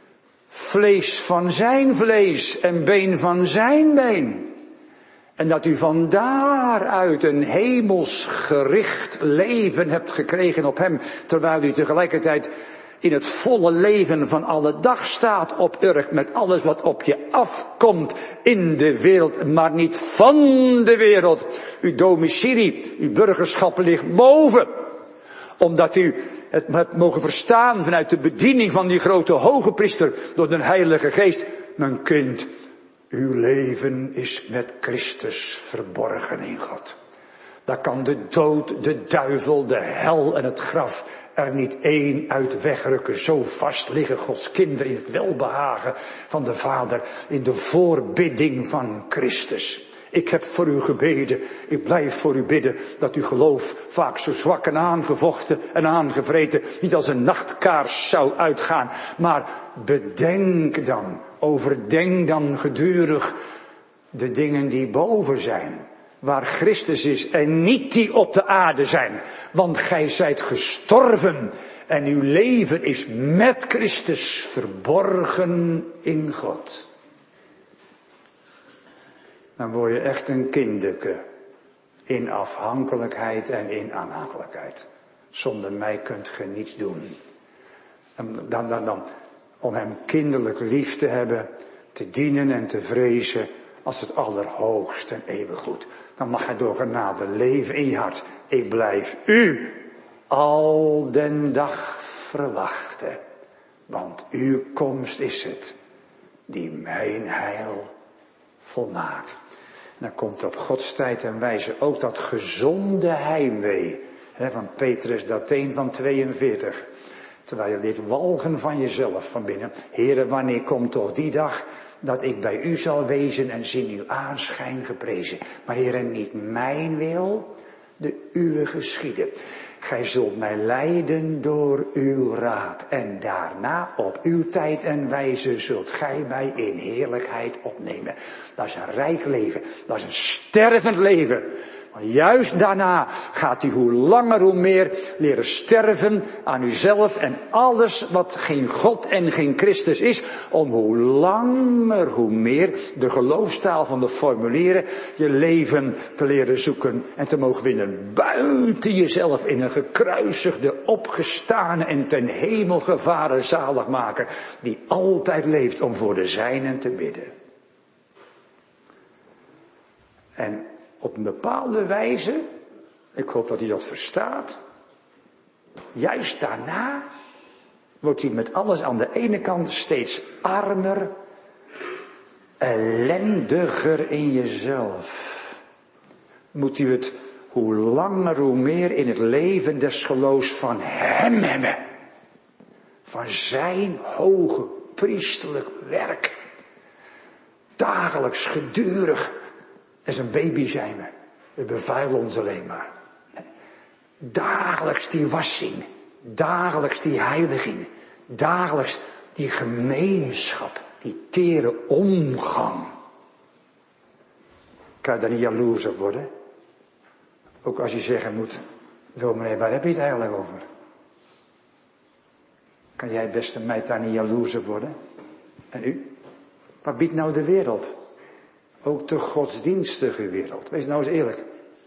vlees van zijn vlees en been van zijn been. En dat u van daaruit een hemelsgericht leven hebt gekregen op hem, terwijl u tegelijkertijd in het volle leven van alle dag staat op Urk, met alles wat op je afkomt in de wereld, maar niet van de wereld. Uw domicilie, uw burgerschap ligt boven, omdat u het hebt mogen verstaan vanuit de bediening van die grote hoge priester door de Heilige Geest. Mijn kind, uw leven is met Christus verborgen in God. Daar kan de dood, de duivel, de hel en het graf er niet één uit wegrukken. Zo vast liggen Gods kinderen in het welbehagen van de Vader, in de voorbidding van Christus. Ik heb voor u gebeden, ik blijf voor u bidden, dat uw geloof vaak zo zwak en aangevochten en aangevreten niet als een nachtkaars zou uitgaan. Maar bedenk dan, overdenk dan gedurig de dingen die boven zijn, waar Christus is en niet die op de aarde zijn. Want gij zijt gestorven en uw leven is met Christus verborgen in God. Dan word je echt een kinderke in afhankelijkheid en in aanhankelijkheid. Zonder mij kunt ge niets doen. Dan om hem kinderlijk lief te hebben, te dienen en te vrezen als het allerhoogste en eeuwig goed. Dan mag hij door genade leven in je hart. Ik blijf u al den dag verwachten. Want uw komst is het die mijn heil volmaakt. Dan komt op Gods tijd en wijze ook dat gezonde heimwee van Petrus Datheen van 42. Terwijl je leert walgen van jezelf van binnen. Heere, wanneer komt toch die dag dat ik bij u zal wezen en zien uw aanschijn geprezen. Maar Heere, niet mijn wil, de uwe geschieden. Gij zult mij leiden door uw raad. En daarna op uw tijd en wijze zult gij mij in heerlijkheid opnemen. Dat is een rijk leven. Dat is een stervend leven. Want juist daarna gaat u hoe langer hoe meer leren sterven aan uzelf en alles wat geen God en geen Christus is. Om hoe langer hoe meer de geloofstaal van de formulieren je leven te leren zoeken en te mogen winnen. Buiten jezelf in een gekruisigde, opgestane en ten hemel gevaren zaligmaker. Die altijd leeft om voor de zijnen te bidden. En op een bepaalde wijze, ik hoop dat u dat verstaat, juist daarna wordt u met alles aan de ene kant steeds armer, ellendiger in jezelf. Moet u het hoe langer hoe meer in het leven des geloofs van hem hebben. Van zijn hoge priesterlijk werk. Dagelijks, gedurig. Als een baby zijn we. We bevuilen ons alleen maar. Dagelijks die wassing. Dagelijks die heiliging. Dagelijks die gemeenschap Die tere omgang. Kan je daar niet jaloers op worden? Ook als je zeggen moet, dominee, waar heb je het eigenlijk over? Kan jij, beste meid, daar niet jaloers op worden? En u? Wat biedt nou de wereld? Ook de godsdienstige wereld. Wees nou eens eerlijk.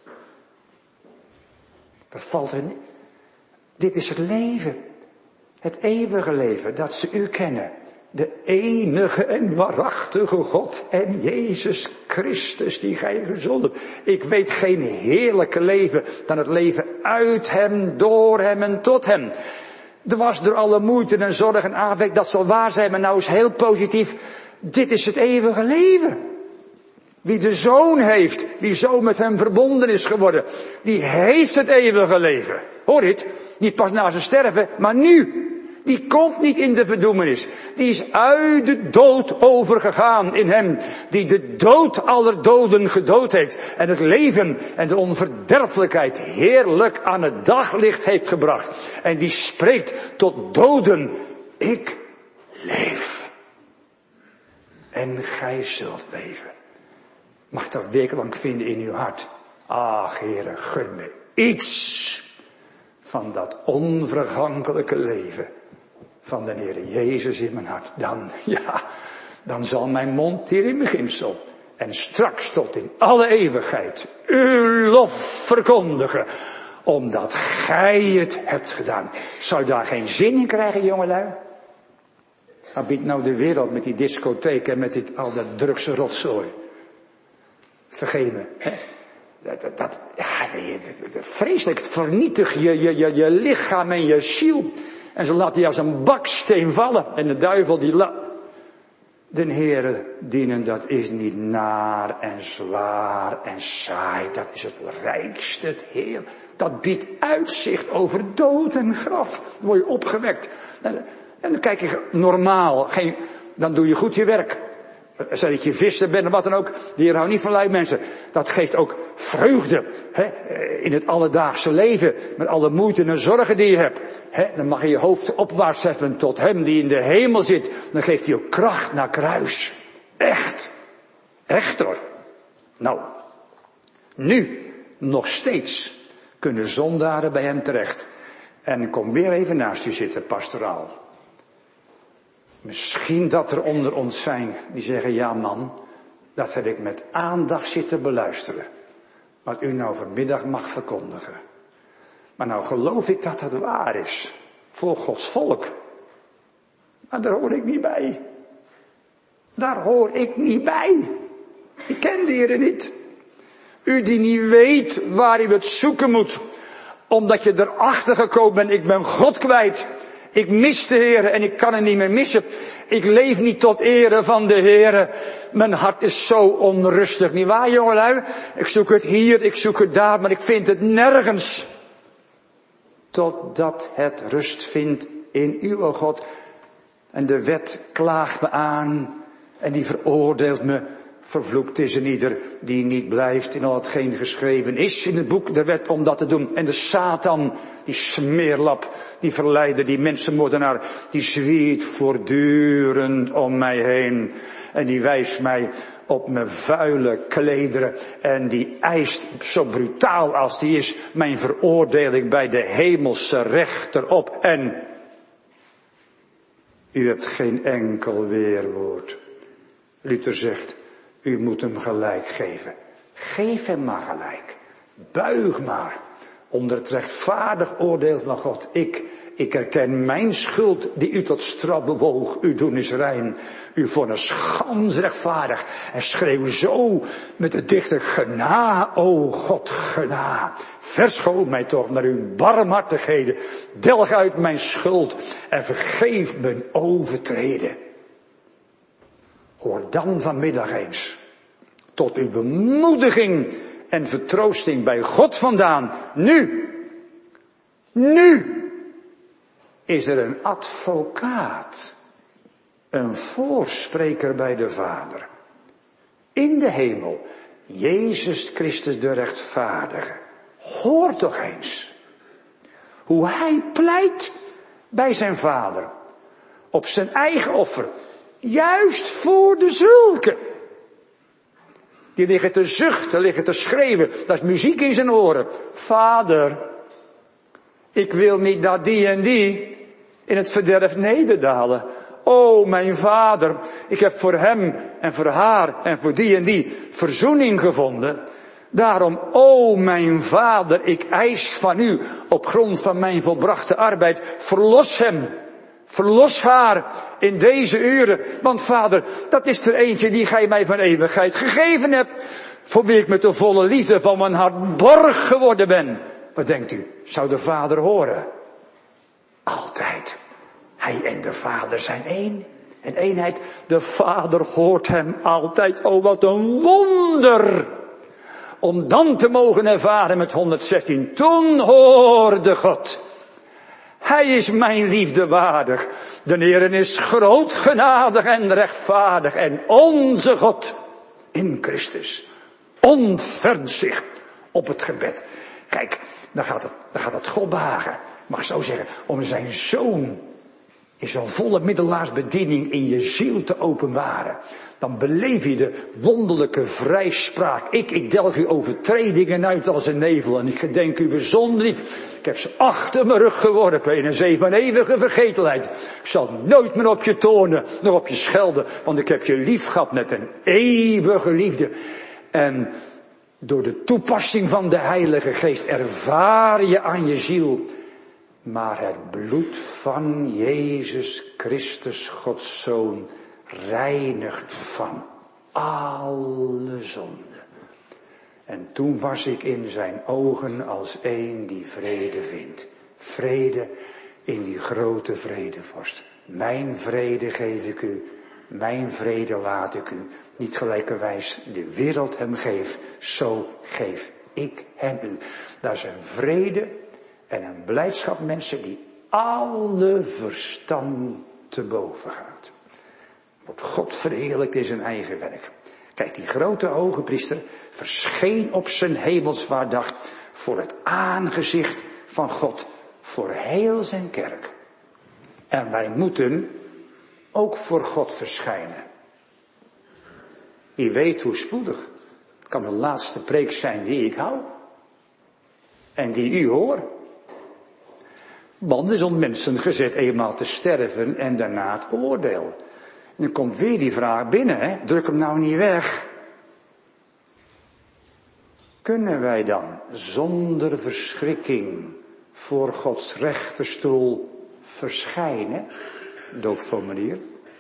Dat valt er niet. Dit is het leven. Het eeuwige leven, dat ze u kennen. De enige en waarachtige God en Jezus Christus die gij gezonden. Ik weet geen heerlijke leven dan het leven uit hem, door hem en tot hem. Dwars door alle moeite en zorg en aanwek, dat zal waar zijn, maar nou is heel positief. Dit is het eeuwige leven. Wie de Zoon heeft, wie zo met hem verbonden is geworden, die heeft het eeuwige leven. Hoor dit? Niet pas na zijn sterven, maar nu. Die komt niet in de verdoemenis. Die is uit de dood overgegaan in hem. Die de dood aller doden gedood heeft. En het leven en de onverderfelijkheid heerlijk aan het daglicht heeft gebracht. En die spreekt tot doden. Ik leef. En gij zult leven. Mag dat wekenlang vinden in uw hart. Ach, Heere, gun me iets van dat onvergankelijke leven van de Heere Jezus in mijn hart. Dan zal mijn mond hier in beginsel en straks tot in alle eeuwigheid uw lof verkondigen, omdat gij het hebt gedaan. Zou je daar geen zin in krijgen, jongelui? Wat biedt nou de wereld met die discotheek en met al dat drukse rotzooi? Vergeet me, hè? Vreselijk, het vernietigt je lichaam en je ziel. En ze laat die als een baksteen vallen. En de duivel die laat. De Heere dienen, dat is niet naar en zwaar en saai. Dat is het rijkste, het heel. Dat biedt uitzicht over dood en graf. Dan word je opgewekt. En dan kijk je normaal. Dan doe je goed je werk. Zeg dat je visser bent of wat dan ook. De Heer houdt niet van lui mensen. Dat geeft ook vreugde. In het alledaagse leven. Met alle moeite en zorgen die je hebt. Dan mag je je hoofd opwaarts heffen tot hem die in de hemel zit. Dan geeft hij ook kracht naar kruis. Echt. Echt hoor. Nou. Nu. Nog steeds. Kunnen zondaren bij hem terecht. En kom weer even naast u zitten, pastoraal. Misschien dat er onder ons zijn die zeggen, ja man, dat heb ik met aandacht zitten beluisteren. Wat u nou vanmiddag mag verkondigen. Maar nou geloof ik dat het waar is. Voor Gods volk. Maar daar hoor ik niet bij. Daar hoor ik niet bij. Ik ken de Heer niet. U die niet weet waar u het zoeken moet. Omdat je erachter gekomen bent, ik ben God kwijt. Ik mis de Heere en ik kan hem niet meer missen. Ik leef niet tot ere van de Heere. Mijn hart is zo onrustig. Niet waar, jongelui? Ik zoek het hier, ik zoek het daar, maar ik vind het nergens. Totdat het rust vindt in u, o God. En de wet klaagt me aan en die veroordeelt me. Vervloekt is er ieder die niet blijft in al hetgeen geschreven is in het boek der wet om dat te doen. En de Satan, die smeerlap, die verleider, die mensenmoordenaar, die zwiert voortdurend om mij heen. En die wijst mij op mijn vuile klederen. En die eist, zo brutaal als die is, mijn veroordeling bij de hemelse rechter op. En u hebt geen enkel weerwoord. Luther zegt, u moet hem gelijk geven. Geef hem maar gelijk. Buig maar onder het rechtvaardig oordeel van God. Ik herken mijn schuld die u tot straf bewoog. U doen is rein. U vonnis gans rechtvaardig. En schreeuw zo met de dichter, gena, o God, gena. Verschoon mij toch naar uw barmhartigheden. Delg uit mijn schuld en vergeef mijn overtreden. Hoor dan vanmiddag eens tot uw bemoediging en vertroosting bij God vandaan. Nu is er een advocaat, een voorspreker bij de Vader. In de hemel, Jezus Christus de rechtvaardige. Hoor toch eens hoe hij pleit bij zijn Vader. Op zijn eigen offer. Juist voor de zulken. Die liggen te zuchten, liggen te schreeuwen. Dat is muziek in zijn oren. Vader, ik wil niet dat die en die in het verderf nederdalen. O, mijn vader, ik heb voor hem en voor haar en voor die en die verzoening gevonden. Daarom, o mijn vader, ik eis van u op grond van mijn volbrachte arbeid, verlos hem. Verlos haar in deze uren. Want vader, dat is er eentje die gij mij van eeuwigheid gegeven hebt. Voor wie ik met de volle liefde van mijn hart borg geworden ben. Wat denkt u? Zou de vader horen? Altijd. Hij en de vader zijn één. En eenheid. De vader hoort hem altijd. Oh, wat een wonder. Om dan te mogen ervaren met 116. Toen hoorde God. Hij is mijn liefde waardig. De Heer is groot, genadig en rechtvaardig. En onze God in Christus ontfermt zich op het gebed. Kijk, dan gaat het God behagen. Mag ik zo zeggen, om zijn zoon in zo'n volle middelaarsbediening in je ziel te openbaren. Dan beleef je de wonderlijke vrijspraak. Ik delg uw overtredingen uit als een nevel en ik gedenk u bijzonder niet. Ik heb ze achter mijn rug geworpen in een zee van eeuwige vergetelheid. Ik zal nooit meer op je toornen, nog op je schelden, want ik heb je lief gehad met een eeuwige liefde. En door de toepassing van de Heilige Geest ervaar je aan je ziel. Maar het bloed van Jezus Christus, Gods Zoon, reinigt van alle zonde. En toen was ik in zijn ogen als een die vrede vindt. Vrede in die grote vredevorst. Mijn vrede geef ik u, mijn vrede laat ik u. Niet gelijkerwijs de wereld hem geeft, zo geef ik hem u. Dat is een vrede en een blijdschap, mensen, die alle verstand te boven gaat. Wordt God verheerlijkt in zijn eigen werk. Kijk, die grote hoge priester verscheen op zijn hemelsvaartdag voor het aangezicht van God, voor heel zijn kerk. En wij moeten ook voor God verschijnen. Wie weet hoe spoedig. Het kan de laatste preek zijn die ik hou. En die u hoort. Want het is om mensen gezet eenmaal te sterven en daarna het oordeel. En dan komt weer die vraag binnen, hè? Druk hem nou niet weg. Kunnen wij dan zonder verschrikking voor Gods rechterstoel verschijnen? Doopformulier.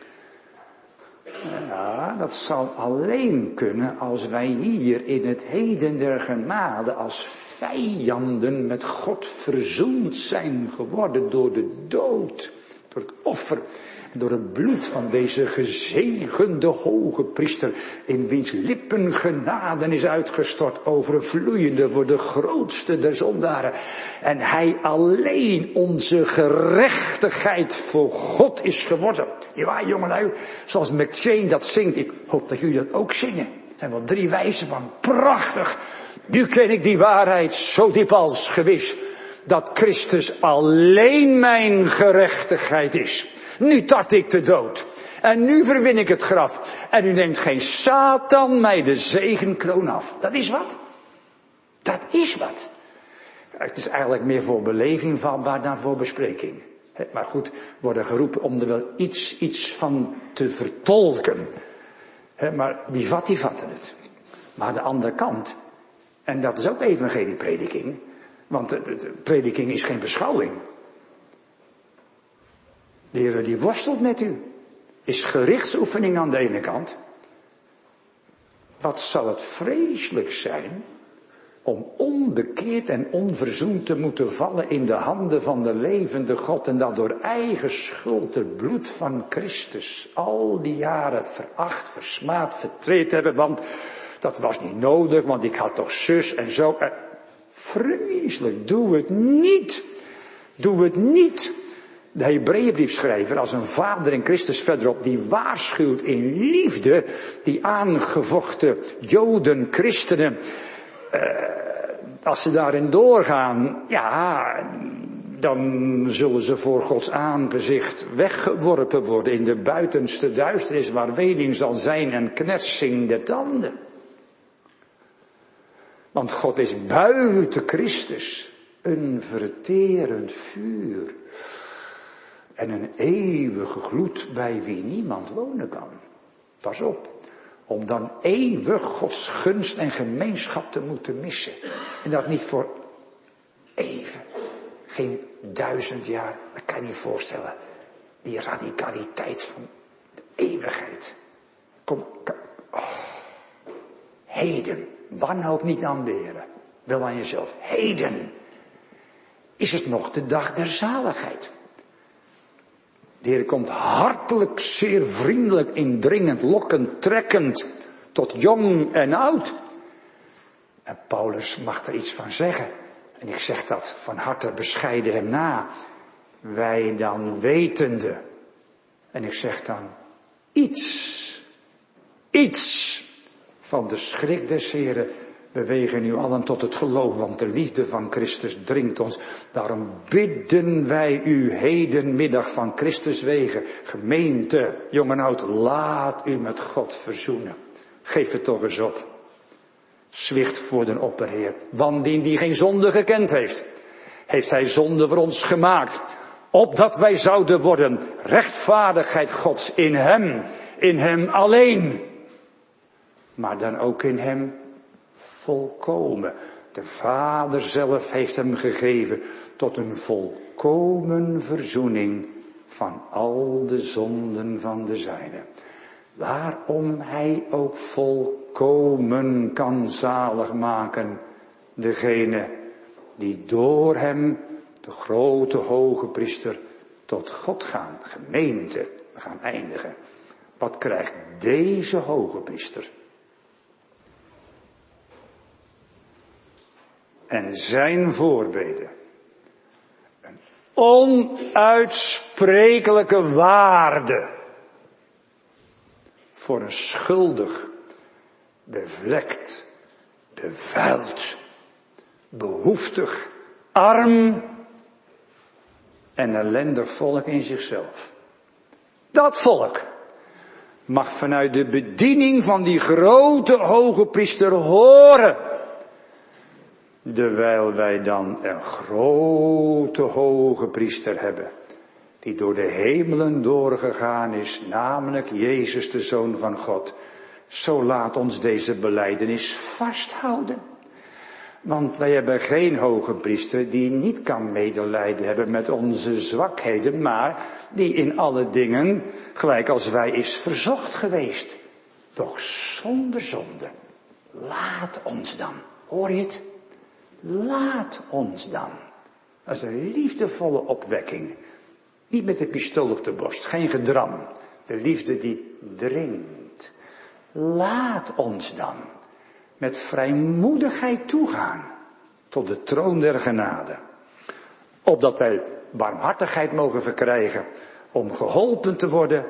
Ja, dat zal alleen kunnen als wij hier in het heden der genade als vijanden met God verzoend zijn geworden door de dood, door het offer en door het bloed van deze gezegende hoge priester, in wiens lippen genade is uitgestort, overvloeiende voor de grootste der zondaren. En hij alleen onze gerechtigheid voor God is geworden. Ja, jongelui, zoals McChain dat zingt, ik hoop dat jullie dat ook zingen. Er zijn wel 3 wijzen van, prachtig. Nu ken ik die waarheid zo diep als gewis, dat Christus alleen mijn gerechtigheid is. Nu tart ik de dood. En nu verwin ik het graf. En u neemt geen Satan mij de zegenkroon af. Dat is wat. Dat is wat. Het is eigenlijk meer voor beleving vatbaar dan voor bespreking. Maar goed, worden geroepen om er wel iets van te vertolken. Maar wie vat, die vatten het. Maar de andere kant, en dat is ook evangelieprediking, want de prediking is geen beschouwing. De Heer die worstelt met u. Is gerichtsoefening aan de ene kant. Wat zal het vreselijk zijn om onbekeerd en onverzoend te moeten vallen in de handen van de levende God en dat door eigen schuld het bloed van Christus al die jaren veracht, versmaad, vertreed hebben, want dat was niet nodig, want ik had toch zus en zo. Vreselijk, doe het niet. Doe het niet. De Hebreeënbriefschrijver als een vader in Christus verderop, die waarschuwt in liefde die aangevochten Joden, christenen. Als ze daarin doorgaan, ja, dan zullen ze voor Gods aangezicht weggeworpen worden in de buitenste duisternis, waar wening zal zijn en knersing der tanden. Want God is buiten Christus een verterend vuur en een eeuwige gloed bij wie niemand wonen kan. Pas op, om dan eeuwig Gods gunst en gemeenschap te moeten missen. En dat niet voor even, geen 1000 jaar, dat kan je niet voorstellen. Die radicaliteit van de eeuwigheid. Heden, wanhoop niet aan de Heere, wel aan jezelf. Heden is het nog de dag der zaligheid. De Heer komt hartelijk, zeer vriendelijk, indringend, lokkend, trekkend, tot jong en oud. En Paulus mag er iets van zeggen. En ik zeg dat van harte bescheiden hem na. Wij dan wetende. En ik zeg dan iets van de schrik des Heren bewegen u allen tot het geloof, want de liefde van Christus dringt ons. Daarom bidden wij u hedenmiddag van Christus wegen. Gemeente, jong en oud, laat u met God verzoenen. Geef het toch eens op. Zwicht voor den opperheer. Want die geen zonde gekend heeft, heeft hij zonde voor ons gemaakt. Opdat wij zouden worden rechtvaardigheid Gods in hem alleen. Maar dan ook in hem volkomen. De Vader zelf heeft hem gegeven tot een volkomen verzoening van al de zonden van de zijnen. Waarom hij ook volkomen kan zalig maken degene die door hem, de grote hoge priester, tot God gaan. Gemeente, we gaan eindigen. Wat krijgt deze hoge priester? En zijn voorbeden. Een onuitsprekelijke waarde. Voor een schuldig, bevlekt, bevuild, behoeftig, arm en ellendig volk in zichzelf. Dat volk mag vanuit de bediening van die grote hoge priester horen. Terwijl wij dan een grote hoge priester hebben, die door de hemelen doorgegaan is, namelijk Jezus de Zoon van God. Zo laat ons deze belijdenis vasthouden. Want wij hebben geen hoge priester die niet kan medelijden hebben met onze zwakheden, maar die in alle dingen, gelijk als wij, is verzocht geweest. Doch zonder zonde. Laat ons dan. Hoor je het? Laat ons dan. Dat is een liefdevolle opwekking. Niet met een pistool op de borst, geen gedram. De liefde die dringt. Laat ons dan met vrijmoedigheid toegaan tot de troon der genade. Opdat wij barmhartigheid mogen verkrijgen om geholpen te worden,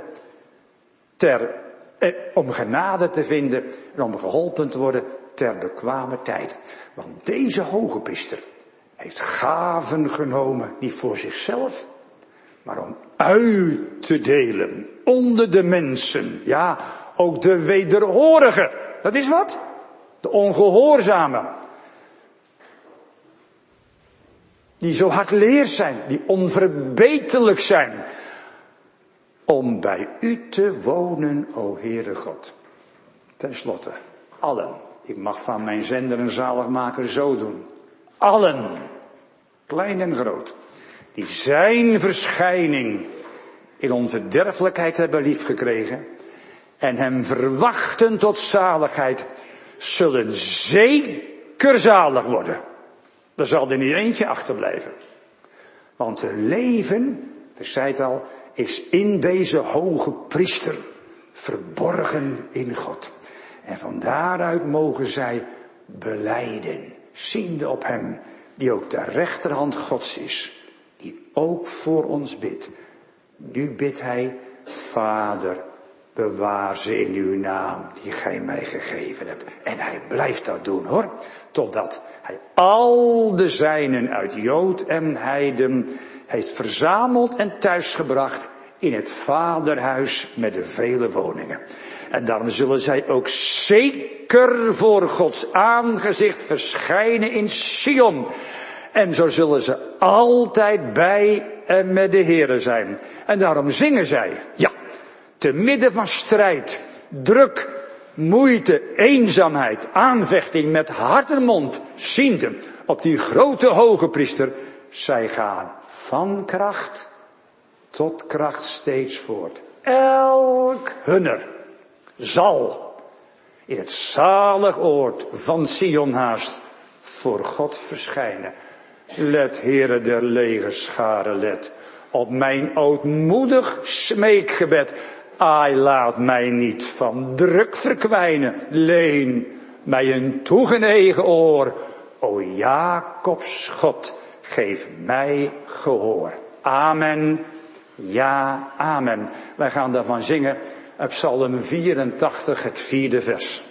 om genade te vinden en om geholpen te worden ter bekwame tijd. Want deze hoge priester heeft gaven genomen, niet voor zichzelf, maar om uit te delen onder de mensen. Ja, ook de wederhorigen. Dat is wat? De ongehoorzamen. Die zo hardleers zijn, die onverbeterlijk zijn. Om bij u te wonen, o Heere God. Ten slotte, allen. Ik mag van mijn zender en zaligmaker zo doen. Allen, klein en groot, die zijn verschijning in onverderfelijkheid hebben liefgekregen en hem verwachten tot zaligheid, zullen zeker zalig worden. Er zal er niet eentje achterblijven. Want het leven, ik zei het al, is in deze hoge priester verborgen in God. En van daaruit mogen zij belijden, ziende op hem, die ook de rechterhand Gods is, die ook voor ons bidt. Nu bidt hij, Vader, bewaar ze in uw naam, die gij mij gegeven hebt. En hij blijft dat doen, hoor, totdat hij al de zijnen uit Jood en heiden heeft verzameld en thuisgebracht in het vaderhuis met de vele woningen. En daarom zullen zij ook zeker voor Gods aangezicht verschijnen in Sion. En zo zullen ze altijd bij en met de Here zijn. En daarom zingen zij, ja, te midden van strijd, druk, moeite, eenzaamheid, aanvechting met hart en mond, ziende op die grote hoge priester, zij gaan van kracht tot kracht steeds voort. Elk hunner zal in het zalig oord van Sion haast voor God verschijnen. Let, Heere der legerscharen, let op mijn ootmoedig smeekgebed. Ai, laat mij niet van druk verkwijnen. Leen mij een toegenegen oor. O Jacobs God, geef mij gehoor. Amen. Ja, amen. Wij gaan daarvan zingen op Psalm 84, het 4e vers.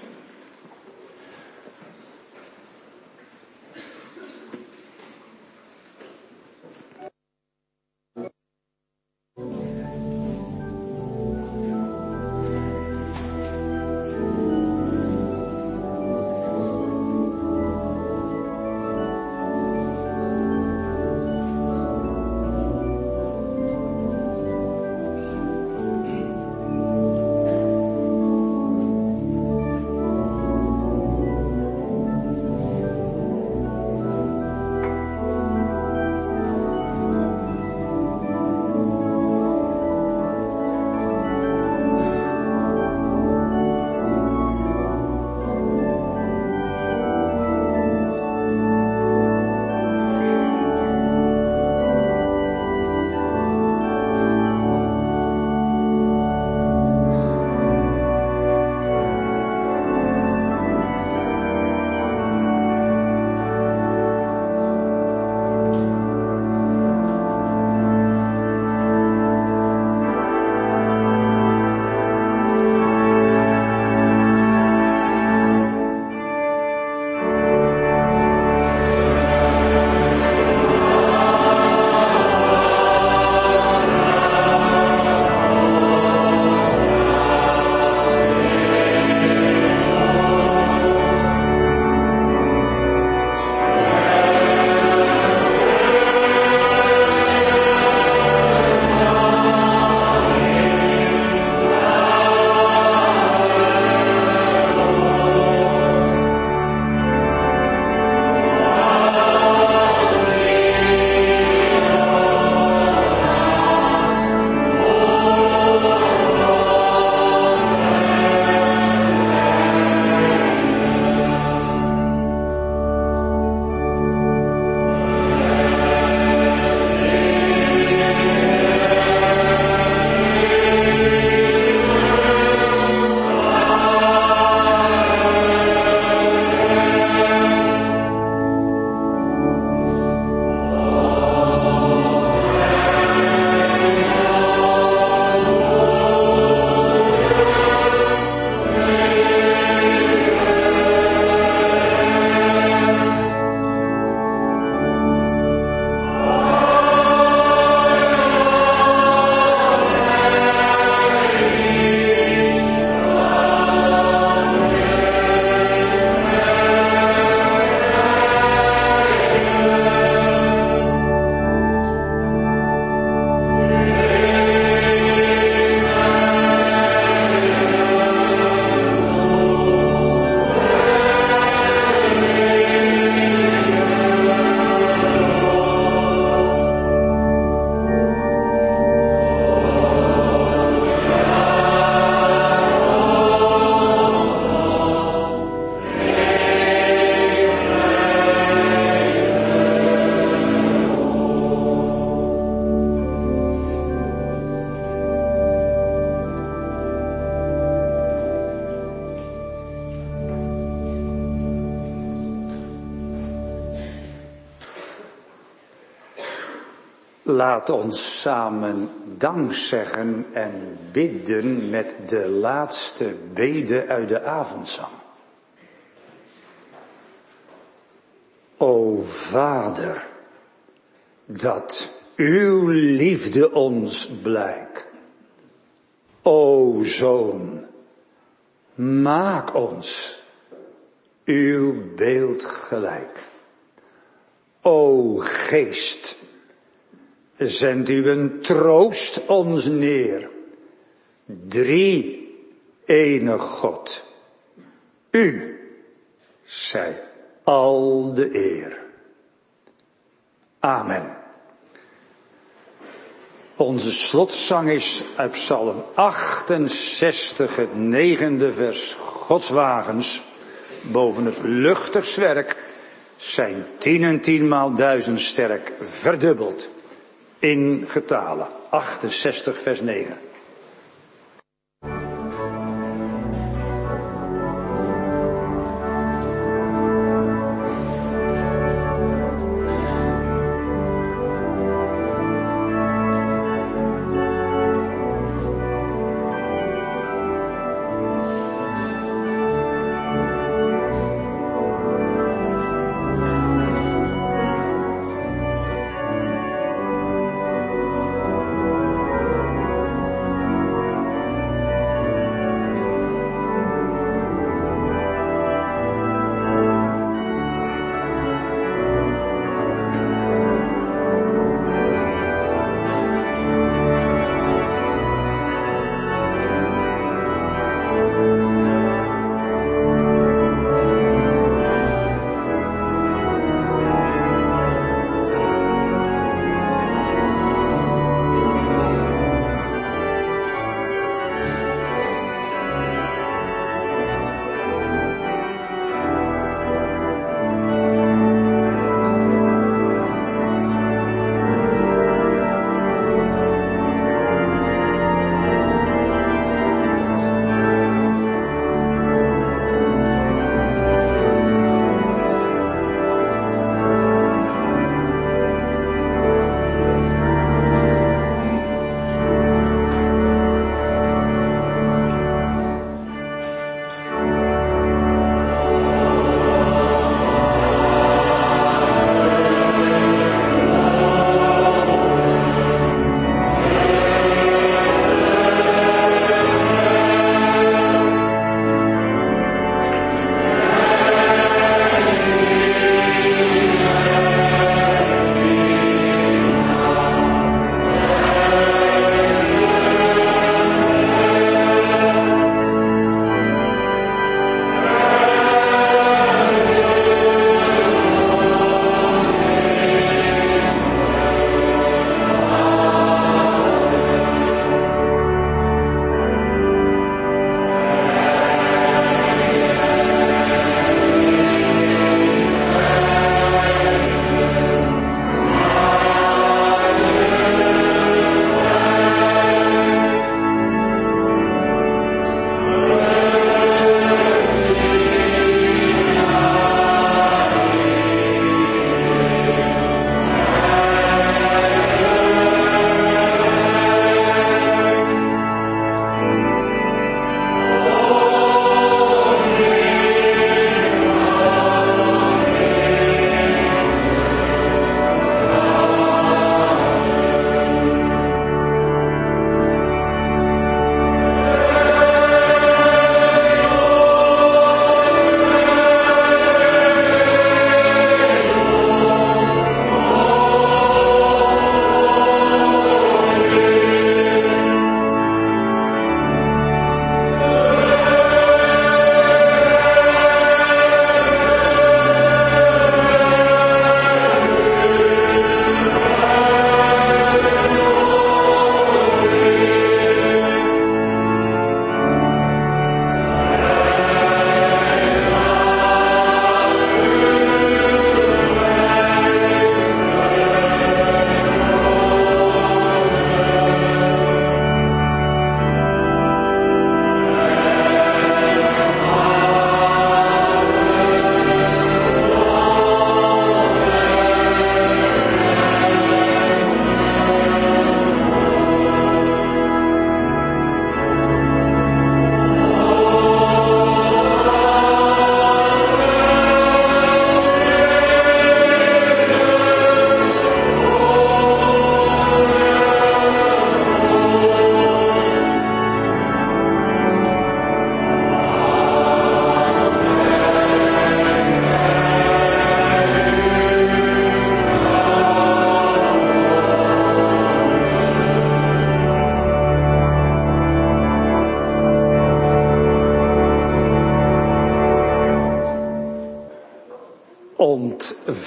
Laat ons samen dank zeggen en bidden met de laatste bede uit de avondzang. O Vader, dat uw liefde ons blijkt. O Zoon, maak ons uw beeld gelijk. O Geest, zend uw troost ons neer. Drie enig God, u zij al de eer. Amen. Onze slotzang is uit Psalm 68, het 9e vers. Gods wagens boven het luchtig zwerk zijn 10 en 10 maal 1000 sterk, verdubbeld in getalen. 68 vers 9.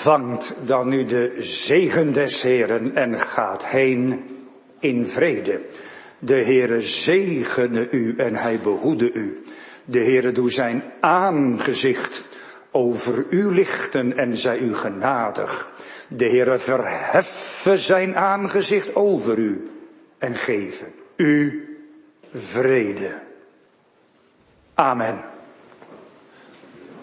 Ontvangt dan nu de zegen des Heeren en gaat heen in vrede. De Heere zegene u en hij behoede u. De Heere doe zijn aangezicht over u lichten en zij u genadig. De Heere verheffe zijn aangezicht over u en geven u vrede. Amen.